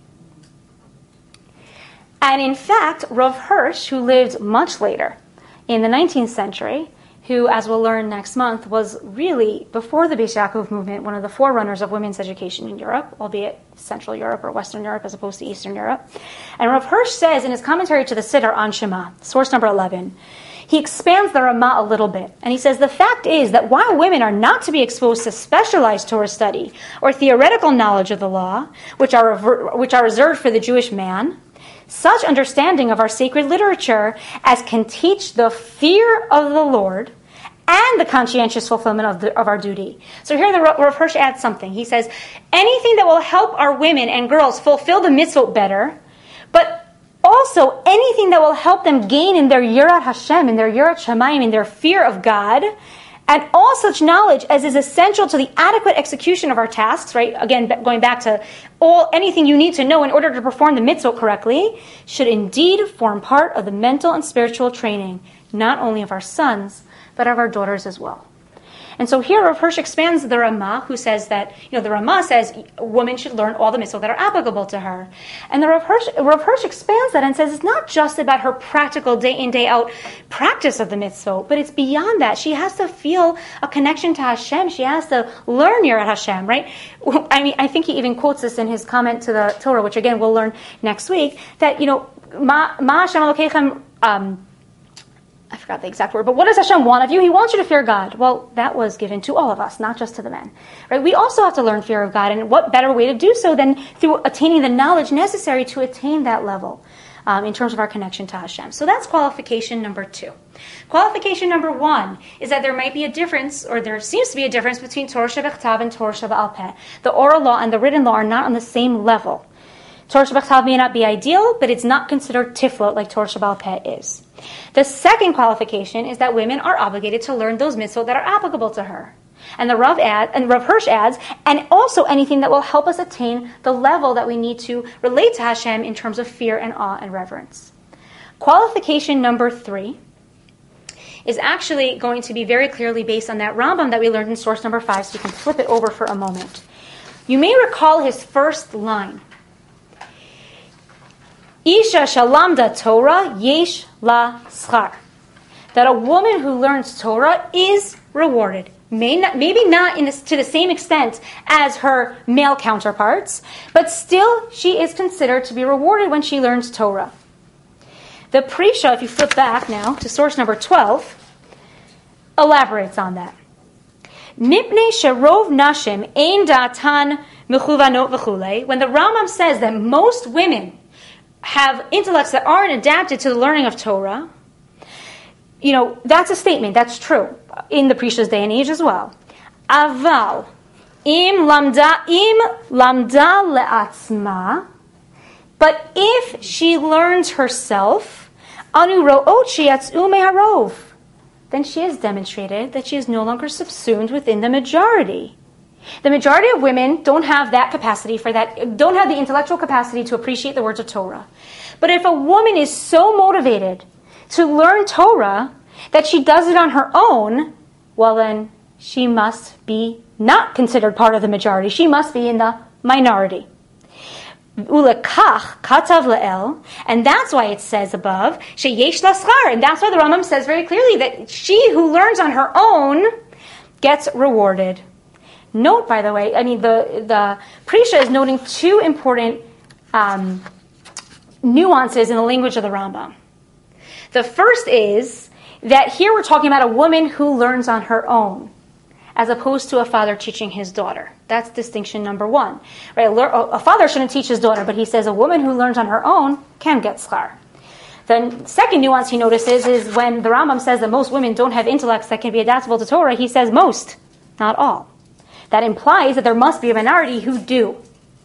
And in fact, Rav Hirsch, who lived much later, in the nineteenth century, who, as we'll learn next month, was really, before the Beis Yaakov movement, one of the forerunners of women's education in Europe, albeit Central Europe or Western Europe as opposed to Eastern Europe. And Rav Hirsch says in his commentary to the Siddur on Shema, source number eleven, he expands the Ramah a little bit. And he says, the fact is that while women are not to be exposed to specialized Torah study or theoretical knowledge of the law, which are, rever- which are reserved for the Jewish man, such understanding of our sacred literature as can teach the fear of the Lord and the conscientious fulfillment of, the, of our duty. So here the Rav Hirsch adds something. He says, anything that will help our women and girls fulfill the mitzvot better, but also anything that will help them gain in their Yirat Hashem, in their Yirat Shamayim, in their fear of God, and all such knowledge as is essential to the adequate execution of our tasks, right? Again, going back to all anything you need to know in order to perform the mitzvot correctly, should indeed form part of the mental and spiritual training, not only of our sons, but of our daughters as well. And so here Rav Hirsch expands the Ramah, who says that, you know, the Ramah says a woman should learn all the mitzvot that are applicable to her. And the Rav Hirsch, Rav Hirsch expands that and says it's not just about her practical day in, day out practice of the mitzvot, but it's beyond that. She has to feel a connection to Hashem. She has to learn Yirat Hashem, right? I mean, I think he even quotes this in his comment to the Torah, which again we'll learn next week, that, you know, Ma Hashem Elokeichem, um, I forgot the exact word, but what does Hashem want of you? He wants you to fear God. Well, that was given to all of us, not just to the men. Right? We also have to learn fear of God, and what better way to do so than through attaining the knowledge necessary to attain that level um, in terms of our connection to Hashem. So that's qualification number two. Qualification number one is that there might be a difference, or there seems to be a difference between Torah Shebechtav and Torah Sheba'al Peh. The oral law and the written law are not on the same level. Torah Shebechtav may not be ideal, but it's not considered tiflot like Torah Sheba'al Peh is. The second qualification is that women are obligated to learn those mitzvot that are applicable to her. And the Rav add, and Rav Hirsch adds, and also anything that will help us attain the level that we need to relate to Hashem in terms of fear and awe and reverence. Qualification number three is actually going to be very clearly based on that Rambam that we learned in source number five, so you can flip it over for a moment. You may recall his first line. Isha shalamda Torah yesh la schar. That a woman who learns Torah is rewarded. May not, maybe not in this, to the same extent as her male counterparts, but still she is considered to be rewarded when she learns Torah. The Prisha, if you flip back now to source number twelve, elaborates on that. Mipnei sherov nashim ein da'atan mechuvanot v'chulei. When the Rambam says that most women have intellects that aren't adapted to the learning of Torah, you know, that's a statement. That's true in the Prisha's day and age as well. Aval im lamda im lamda le'atzma. But if she learns herself, anu ro'ot sheyatz'u meharov, then she has demonstrated that she is no longer subsumed within the majority. The majority of women don't have that capacity for that, don't have the intellectual capacity to appreciate the words of Torah. But if a woman is so motivated to learn Torah that she does it on her own, well then she must be not considered part of the majority. She must be in the minority. Ulekach katav le'el, and that's why it says above, sheyesh la schar, and that's why the Rambam says very clearly that she who learns on her own gets rewarded. Note, by the way, I mean, the, the Prisha is noting two important um, nuances in the language of the Rambam. The first is that here we're talking about a woman who learns on her own, as opposed to a father teaching his daughter. That's distinction number one. Right? A father shouldn't teach his daughter, but he says a woman who learns on her own can get schar. The second nuance he notices is when the Rambam says that most women don't have intellects that can be adaptable to Torah, he says most, not all. That implies that there must be a minority who do.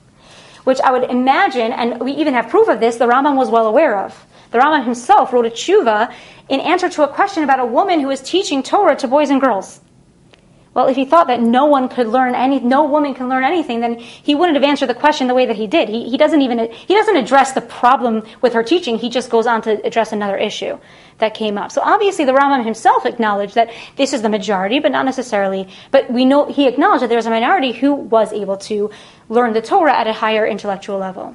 Which I would imagine, and we even have proof of this, the Rambam was well aware of. The Rambam himself wrote a tshuva in answer to a question about a woman who was teaching Torah to boys and girls. Well, if he thought that no one could learn any, no woman can learn anything, then he wouldn't have answered the question the way that he did. He, he doesn't even, he doesn't address the problem with her teaching. He just goes on to address another issue that came up. So obviously the Rambam himself acknowledged that this is the majority, but not necessarily, but we know, he acknowledged that there was a minority who was able to learn the Torah at a higher intellectual level.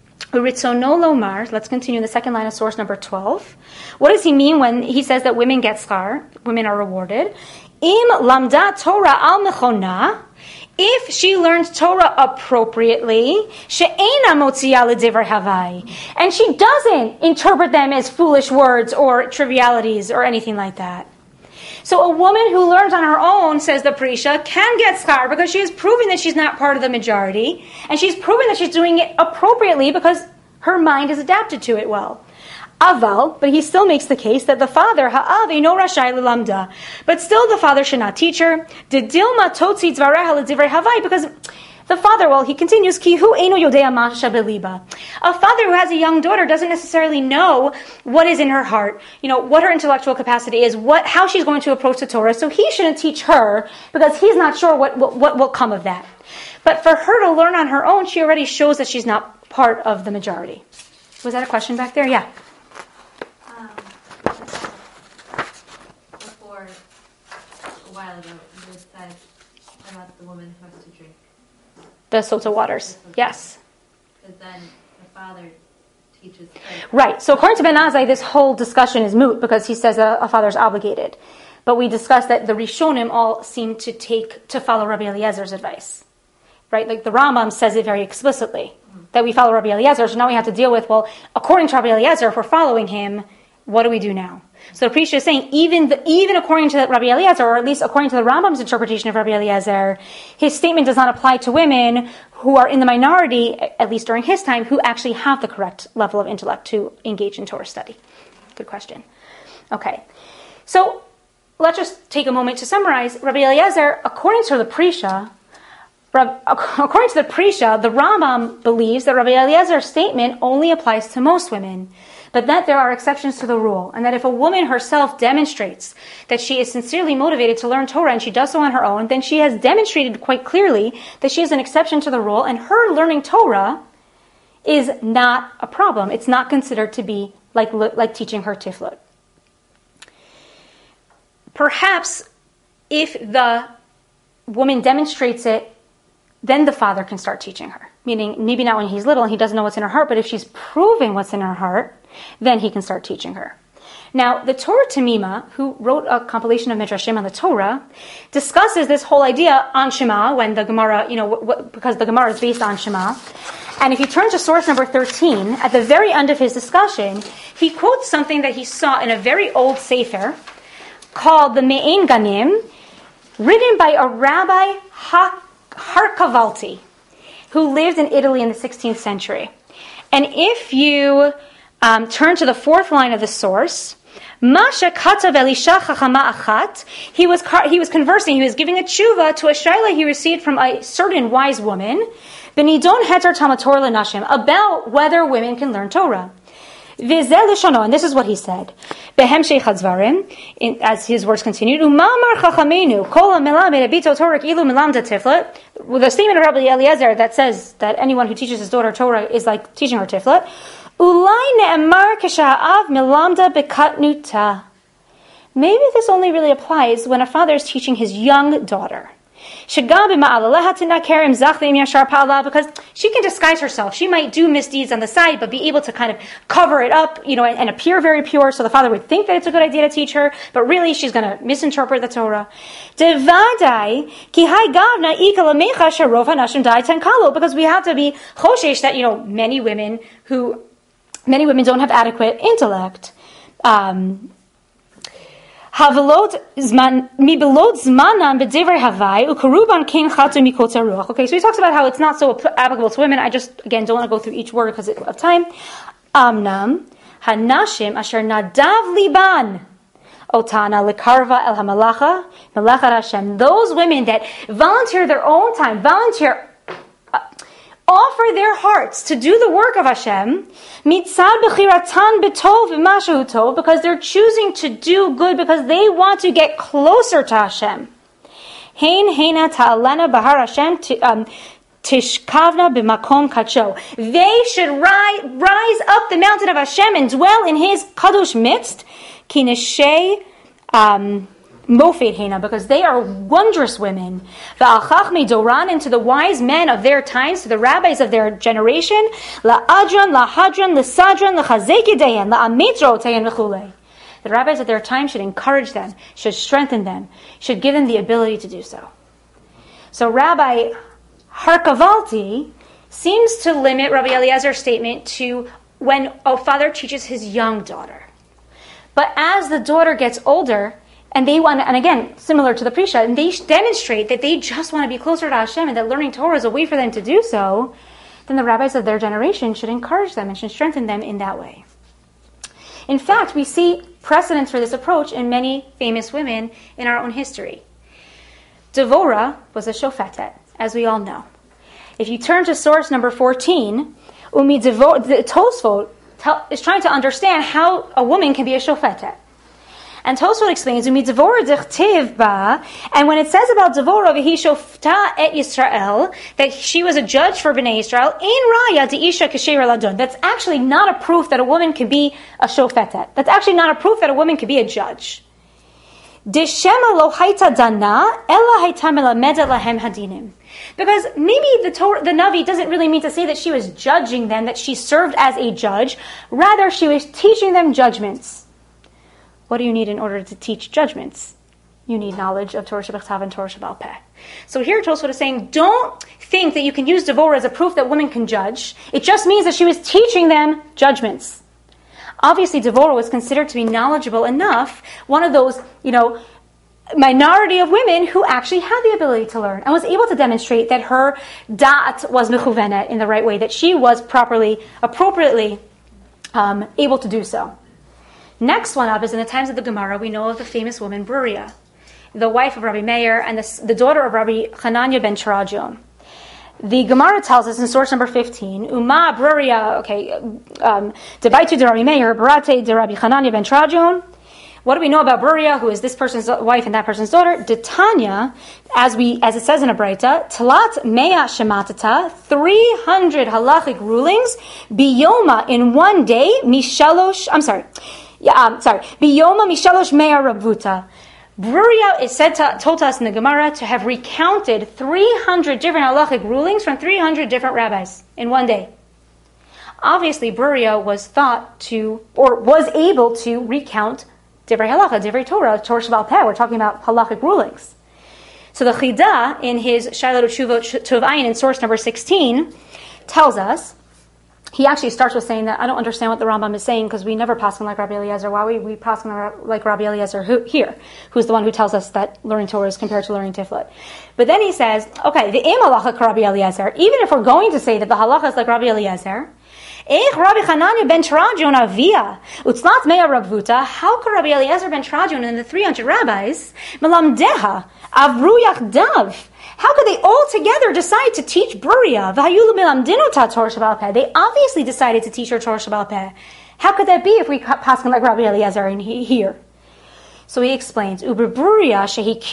Uritzono lomar, let's continue the second line of source number twelve. What does he mean when he says that women get schar, women are rewarded? Im lamda Torah al mechona, if she learns Torah appropriately, she'ena motzia l'divrei havai, and she doesn't interpret them as foolish words or trivialities or anything like that. So a woman who learns on her own, says the Prisha, can get schar because she is proving that she's not part of the majority, and she's proving that she's doing it appropriately because her mind is adapted to it well. Aval, but he still makes the case that the father, ha'av eino rashai l'lamda, but still the father should not teach her. Dedilma totzi dvareha l'divrei havai, because the father, well, he continues, ki hu eino yodea ma shebeliba. A father who has a young daughter doesn't necessarily know what is in her heart, you know, what her intellectual capacity is, what, how she's going to approach the Torah, so he shouldn't teach her because he's not sure what, what, what will come of that. But for her to learn on her own, she already shows that she's not part of the majority. Was that a question back there? Yeah. A while ago, you said about the woman who has to drink the sota waters. Yes. Because then the father teaches her. Right. So according to Ben Azai, this whole discussion is moot because he says a, a father is obligated. But we discussed that the Rishonim all seem to take to follow Rabbi Eliezer's advice. Right? Like the Rambam says it very explicitly mm-hmm. that we follow Rabbi Eliezer. So now we have to deal with, well, according to Rabbi Eliezer, if we're following him, what do we do now? So the Prisha is saying, even the, even according to Rabbi Eliezer, or at least according to the Rambam's interpretation of Rabbi Eliezer, his statement does not apply to women who are in the minority, at least during his time, who actually have the correct level of intellect to engage in Torah study. Good question. Okay. So let's just take a moment to summarize. Rabbi Eliezer, according to the Prisha, according to the Prisha, the Rambam believes that Rabbi Eliezer's statement only applies to most women, but that there are exceptions to the rule, and that if a woman herself demonstrates that she is sincerely motivated to learn Torah and she does so on her own, then she has demonstrated quite clearly that she is an exception to the rule, and her learning Torah is not a problem. It's not considered to be like, like teaching her tiflut. Perhaps if the woman demonstrates it, then the father can start teaching her. Meaning, maybe not when he's little and he doesn't know what's in her heart, but if she's proving what's in her heart, then he can start teaching her. Now, the Torah Tamima, who wrote a compilation of Midrashim on the Torah, discusses this whole idea on Shema, when the Gemara, you know, what, what, because the Gemara is based on Shema. And if you turn to source number thirteen, at the very end of his discussion, he quotes something that he saw in a very old sefer called the Me'en Ganim, written by a Rabbi Ha Harkavalti, who lived in Italy in the sixteenth century. And if you um, turn to the fourth line of the source, Masha Katav Elisha Chachama Achat, he was he was conversing, he was giving a tshuva to a shaila he received from a certain wise woman, Benidon Heter Talmud Torah L'Nashim, about whether women can learn Torah. V'zeh l'shono, and this is what he said. Behemshei chadvarim, as his words continued, Umamar chachamenu, kol ha'melamed abito Torah ilu melamda tiflet, with a statement of Rabbi Eliezer that says that anyone who teaches his daughter Torah is like teaching her tiflet. Ulai ne'emar k'sha'av melamda bekatnuta. Maybe this only really applies when a father is teaching his young daughter. because she can disguise herself. She might do misdeeds on the side, but be able to kind of cover it up, you know, and, and appear very pure, so the father would think that it's a good idea to teach her, but really she's going to misinterpret the Torah. Because we have to be choshesh that, you know, many women who, many women don't have adequate intellect. Um, Okay, so he talks about how it's not so applicable to women. I just, again, don't want to go through each word because of time. Amnam, hanashim asher nadav liban, otana lekarva el hamalacha, malachat Hashem. Those women that volunteer their own time, volunteer, uh, offer their hearts to do the work of Hashem, mitzad bechiratan betov v'mashu tov, because they're choosing to do good because they want to get closer to Hashem. Hein heina ta'alena bahar Hashem tishkavna b'makom kacho. They should rise, rise up the mountain of Hashem and dwell in His kadosh midst. Ki neshei um Mofed Hena, because they are wondrous women. Va'achachmi doran, and to the wise men of their times, to the rabbis of their generation, la'adran, la'hadran, l'sadran, l'chazek yedayan, la'amitro tayan v'chulei. The rabbis of their time should encourage them, should strengthen them, should give them the ability to do so. So Rabbi Harkavalti seems to limit Rabbi Eliezer's statement to when a father teaches his young daughter. But as the daughter gets older, and they want, and again, similar to the Prisha, and they demonstrate that they just want to be closer to Hashem and that learning Torah is a way for them to do so, then the rabbis of their generation should encourage them and should strengthen them in that way. In fact, we see precedents for this approach in many famous women in our own history. Devorah was a shofetet, as we all know. If you turn to source number fourteen, Umi Devorah, the Tosfot is trying to understand how a woman can be a shofetet. And Tosfot explains, and when it says about Devorah, v'hi shofta et Yisrael, that she was a judge for Bnei Yisrael, ein raya deisha kasher ladon. That's actually not a proof that a woman can be a shofetet. That's actually not a proof that a woman can be a judge. Deshema lo haita dana, ella haita melamedet lahem hadinim. Because maybe the Torah, the Navi doesn't really mean to say that she was judging them, that she served as a judge. Rather, she was teaching them judgments. What do you need in order to teach judgments? You need knowledge of Torah Shebechtav and Torah Sheba'al Peh. So here Tosfot is saying, don't think that you can use Devorah as a proof that women can judge. It just means that she was teaching them judgments. Obviously, Devorah was considered to be knowledgeable enough, one of those, you know, minority of women who actually had the ability to learn and was able to demonstrate that her da'at was mechuvenet in the right way, that she was properly, appropriately um, able to do so. Next one up is in the times of the Gemara, we know of the famous woman Bruria, the wife of Rabbi Meir and the, the daughter of Rabbi Hananya ben Terajon. The Gemara tells us in source number fifteen, Uma Bruria, okay, um, Debaitu de Rabbi Meir, Barate de Rabbi Hananya ben Terajon. What do we know about Bruria, who is this person's wife and that person's daughter? Detanya, as we, as it says in a Braita, Talat Mea Shematata, three hundred halachic rulings, Biyoma in one day, Mishalosh, I'm sorry, Yeah, um, sorry. Biyoma mishalosh mea ravuta. Bruria is said to, told us in the Gemara to have recounted three hundred different halachic rulings from three hundred different rabbis in one day. Obviously, Bruria was thought to, or was able to recount divrei halacha, divrei Torah, Torah Sheba'al Peh. We're talking about halachic rulings. So the Chida, in his Shaila Tshuvot Tov Ayin in source number sixteen, tells us, he actually starts with saying that I don't understand what the Rambam is saying because we never paskin like Rabbi Eliezer. Why we we paskin like Rabbi Eliezer who, here, who's the one who tells us that learning Torah is compared to learning Tiflit. But then he says, okay, the im halacha Rabbi Eliezer. Even if we're going to say that the halacha is like Rabbi Eliezer, Eich Rabbi Hananya ben Terajon avia utzlat mea rabvuta. How could Rabbi Eliezer ben Terajon and the three hundred rabbis melamdeha avru yachdav? How could they all together decide to teach Bruria? They obviously decided to teach her Torah Sheba'al Peh. How could that be if we pass like Rabbi Eliezer in here? So he explains, because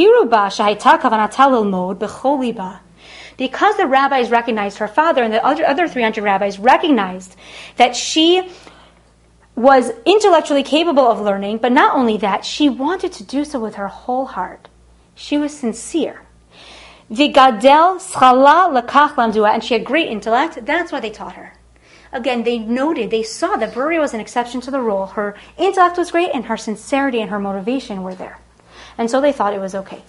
the rabbis recognized, her father and the other, other three hundred rabbis recognized that she was intellectually capable of learning, but not only that, she wanted to do so with her whole heart. She was sincere. Vigadel schala lakach lamdua, and she had great intellect. That's why they taught her. Again, they noted, they saw that Beruria was an exception to the rule. Her intellect was great, and her sincerity and her motivation were there. And so they thought it was okay.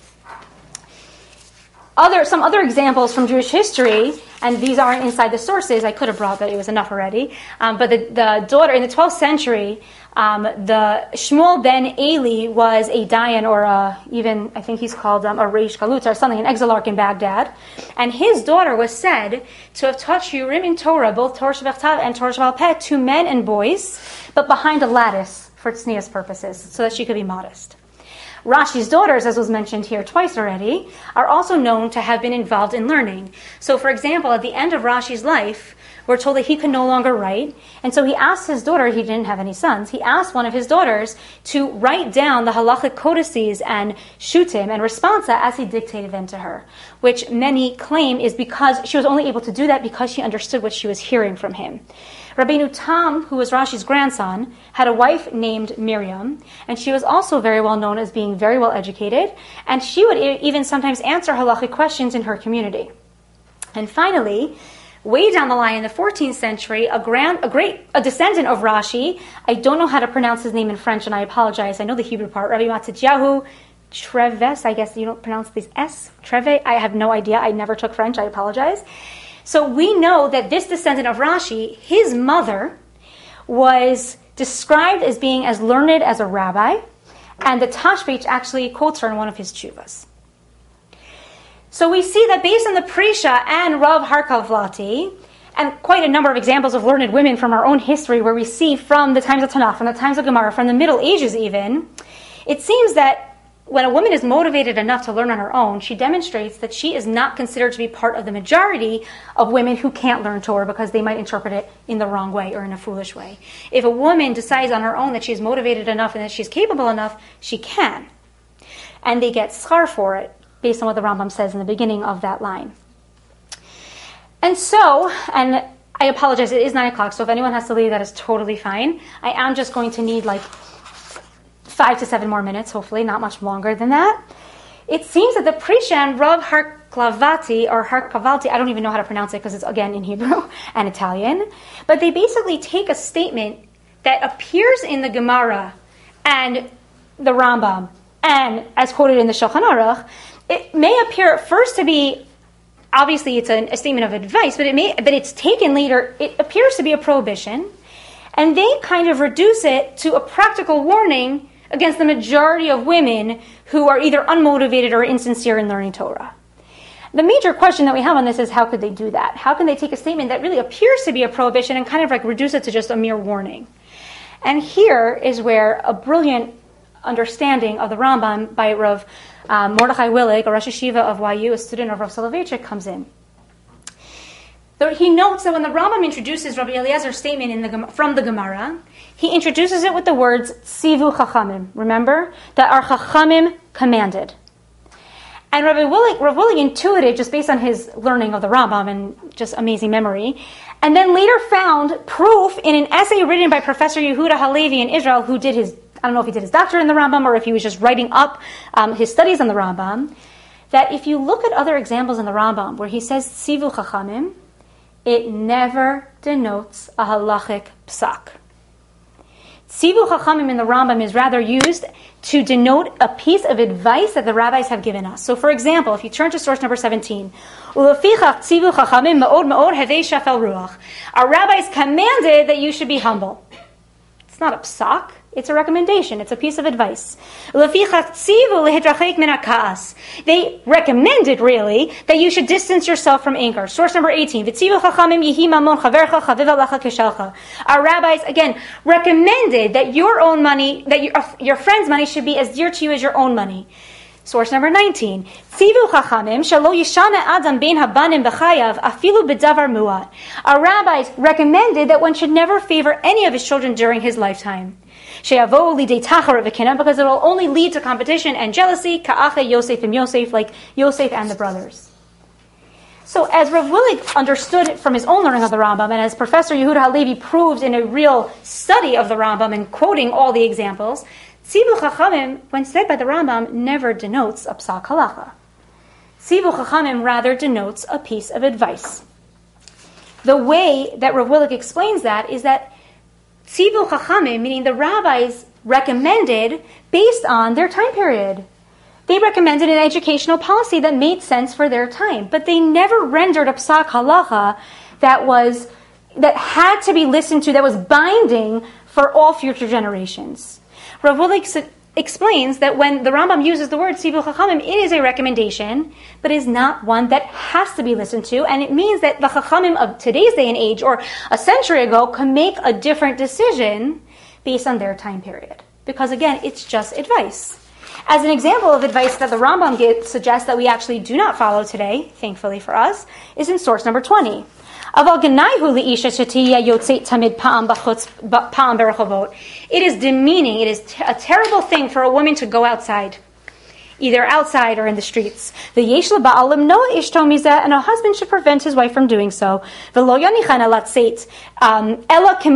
Other, some other examples from Jewish history, and these aren't inside the sources, I could have brought, but it was enough already. Um, but the, the daughter, in the twelfth century, um, the Shmuel ben Eli was a dayan, or a, even, I think he's called um, a reish galut, or something, an exilarch in Baghdad. And his daughter was said to have taught Shiurim in Torah, both Torah Shebechtav and Torah Sheba'al Peh, to men and boys, but behind a lattice for tznius purposes, so that she could be modest. Rashi's daughters, as was mentioned here twice already, are also known to have been involved in learning. So, for example, at the end of Rashi's life, we're told that he could no longer write, and so he asked his daughter, he didn't have any sons, he asked one of his daughters to write down the halachic codices and shutim and responsa as he dictated them to her, which many claim is because she was only able to do that because she understood what she was hearing from him. Rabbeinu Tam, who was Rashi's grandson, had a wife named Miriam, and she was also very well known as being very well educated, and she would e- even sometimes answer halachic questions in her community. And finally, way down the line in the fourteenth century, a grand, a great, a descendant of Rashi, I don't know how to pronounce his name in French, and I apologize, I know the Hebrew part, Rabbi Matityahu Treves, I guess you don't pronounce this S, Treve, I have no idea, I never took French, I apologize. So we know that this descendant of Rashi, his mother, was described as being as learned as a rabbi, and the Tashbich actually quotes her in one of his tshuvas. So we see that based on the Prisha and Rav Harkavlati, and quite a number of examples of learned women from our own history where we see from the times of Tanakh, from the times of Gemara, from the Middle Ages even, it seems that when a woman is motivated enough to learn on her own, she demonstrates that she is not considered to be part of the majority of women who can't learn Torah because they might interpret it in the wrong way or in a foolish way. If a woman decides on her own that she's motivated enough and that she's capable enough, she can. And they get schar for it, based on what the Rambam says in the beginning of that line. And so, and I apologize, it is nine o'clock, so if anyone has to leave, that is totally fine. I am just going to need like five to seven more minutes, hopefully, not much longer than that. It seems that the Prisha and Rav Harkavlati, or Harkavalti, I don't even know how to pronounce it because it's, again, in Hebrew and Italian, but they basically take a statement that appears in the Gemara and the Rambam, and as quoted in the Shulchan Aruch. It may appear at first to be, obviously it's a, a statement of advice, but it may, but it's taken later, it appears to be a prohibition, and they kind of reduce it to a practical warning against the majority of women who are either unmotivated or insincere in learning Torah. The major question that we have on this is, how could they do that? How can they take a statement that really appears to be a prohibition and kind of like reduce it to just a mere warning? And here is where a brilliant understanding of the Rambam by Rav um, Mordechai Willig, a Rosh Yeshiva of Y U, a student of Rav Soloveitchik, comes in. He notes that when the Rambam introduces Rabbi Eliezer's statement in the, from the Gemara, he introduces it with the words Tzivu Chachamim. Remember? That our Chachamim commanded. And Rabbi Willig, Rav Willig intuited, just based on his learning of the Rambam and just amazing memory, and then later found proof in an essay written by Professor Yehuda Halevi in Israel, who did his, I don't know if he did his doctorate in the Rambam or if he was just writing up um, his studies on the Rambam, that if you look at other examples in the Rambam where he says Tzivu Chachamim, it never denotes a halachic psak. Tzivu Chachamim in the Rambam is rather used to denote a piece of advice that the rabbis have given us. So, for example, if you turn to source number seventeen, Ulefichach Tzivu Chachamim Ma'od Ma'od Hevei Shafel Ruach. Our rabbis commanded that you should be humble. It's not a psak. It's a recommendation. It's a piece of advice. They recommended, really, that you should distance yourself from anger. Source number eighteen. Our rabbis, again, recommended that your own money, that your, your friend's money should be as dear to you as your own money. Source number nineteen. Our rabbis recommended that one should never favor any of his children during his lifetime. Because it will only lead to competition and jealousy, ka'ache Yosef and Yosef, like Yosef and the brothers. So as Rav Willig understood from his own learning of the Rambam, and as Professor Yehuda Halevi proved in a real study of the Rambam and quoting all the examples, Tzivu Chachamim, when said by the Rambam, never denotes a psak halacha. Tzivu Chachamim rather denotes a piece of advice. The way that Rav Willig explains that is that Tzivu Chachamim, meaning the rabbis, recommended based on their time period. They recommended an educational policy that made sense for their time, but they never rendered a psak halacha that was that had to be listened to, that was binding for all future generations. Rav Willig explains that when the Rambam uses the word Tzivu Chachamim, it is a recommendation, but is not one that has to be listened to, and it means that the Chachamim of today's day and age, or a century ago, can make a different decision based on their time period. Because again, it's just advice. As an example of advice that the Rambam gives, suggests that we actually do not follow today, thankfully for us, is in source number twenty. It is demeaning, it is t- a terrible thing for a woman to go outside, either outside or in the streets. And a husband should prevent his wife from doing so. Um,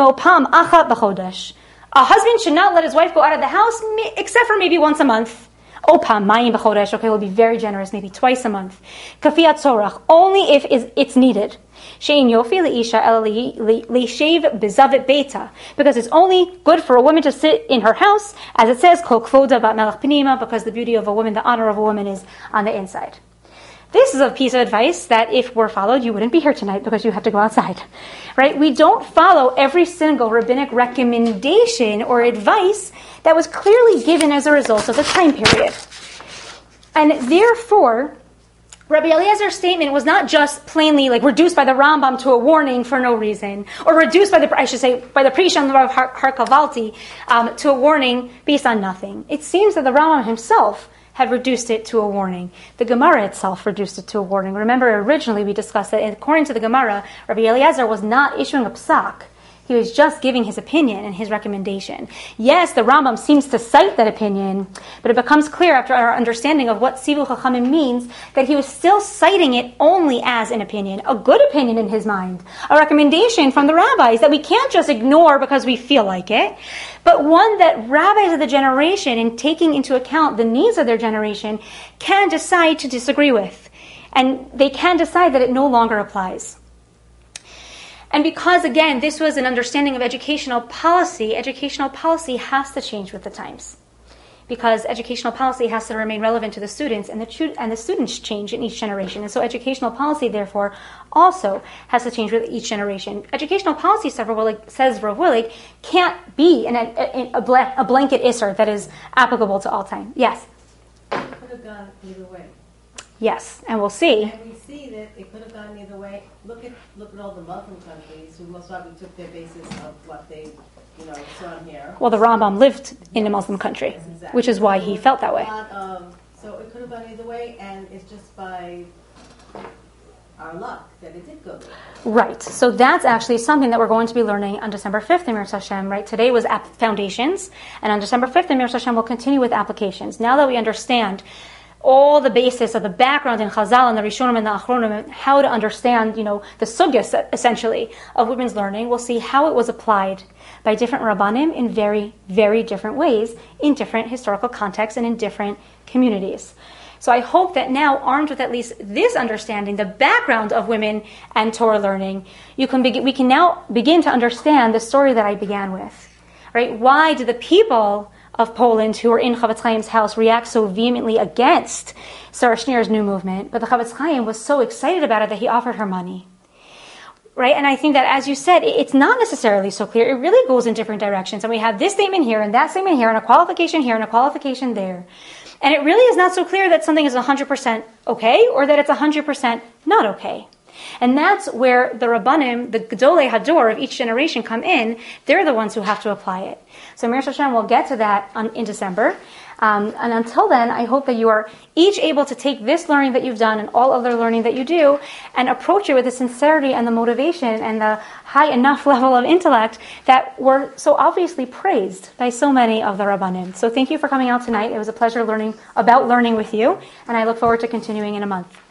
a husband should not let his wife go out of the house except for maybe once a month. Opam, mayim b'chodesh, okay, we'll be very generous, maybe twice a month. Kafiyat tzorach, only if it's needed. She'in yofi le'isha el le'shev b'zavet beita, because it's only good for a woman to sit in her house, as it says, kol kvoda bat melech pnima, because the beauty of a woman, the honor of a woman is on the inside. This is a piece of advice that if were followed, you wouldn't be here tonight because you have to go outside, right? We don't follow every single rabbinic recommendation or advice that was clearly given as a result of the time period. And therefore, Rabbi Eliezer's statement was not just plainly like reduced by the Rambam to a warning for no reason, or reduced by the, I should say, by the Prishan of Har Kavalti um, to a warning based on nothing. It seems that the Rambam himself had reduced it to a warning. The Gemara itself reduced it to a warning. Remember, originally we discussed that according to the Gemara, Rabbi Eliezer was not issuing a psak. He was just giving his opinion and his recommendation. Yes, the Rambam seems to cite that opinion, but it becomes clear after our understanding of what Tzivu Chachamim means that he was still citing it only as an opinion, a good opinion in his mind, a recommendation from the rabbis that we can't just ignore because we feel like it, but one that rabbis of the generation, in taking into account the needs of their generation, can decide to disagree with. And they can decide that it no longer applies. And because, again, this was an understanding of educational policy, educational policy has to change with the times. Because educational policy has to remain relevant to the students, and the, and the students change in each generation. And so educational policy, therefore, also has to change with each generation. Educational policy, says Rav Willig, can't be an, a, a, bla- a blanket isser that is applicable to all time. Yes? It could have gone either way. Yes, and we'll see. And we see that it could have gone either way. Look at look at all the Muslim countries who most probably took their basis of what they, you know, saw here. Well, the Rambam lived in a Muslim country, Yes, exactly. which is why he felt that way. Lot of, so it could have gone either way, and it's just by our luck that it did go there. Right. So that's actually something that we're going to be learning on December fifth in Mir Hashem, right? Today was ap- foundations, and on December fifth in Mir Hashem we'll continue with applications. Now that we understand all the basis of the background in Chazal and the Rishonim and the Achronim, and how to understand, you know, the sugyas, essentially, of women's learning, we'll see how it was applied by different Rabbanim in very, very different ways, in different historical contexts and in different communities. So I hope that now, armed with at least this understanding, the background of women and Torah learning, you can begin, we can now begin to understand the story that I began with. Right? Why did the people of Poland who were in Chavetz Chaim's house react so vehemently against Sarah Schneer's new movement? But the Chavetz Chaim was so excited about it that he offered her money. Right? And I think that, as you said, it's not necessarily so clear. It really goes in different directions. And we have this statement here and that statement here and a qualification here and a qualification there. And it really is not so clear that something is one hundred percent okay or that it's one hundred percent not okay. And that's where the Rabbanim, the Gedolei Hador of each generation come in. They're the ones who have to apply it. So Mir Hashem will get to that on, in December. Um, and until then, I hope that you are each able to take this learning that you've done and all other learning that you do and approach it with the sincerity and the motivation and the high enough level of intellect that were so obviously praised by so many of the Rabbanim. So thank you for coming out tonight. It was a pleasure learning about learning with you, and I look forward to continuing in a month.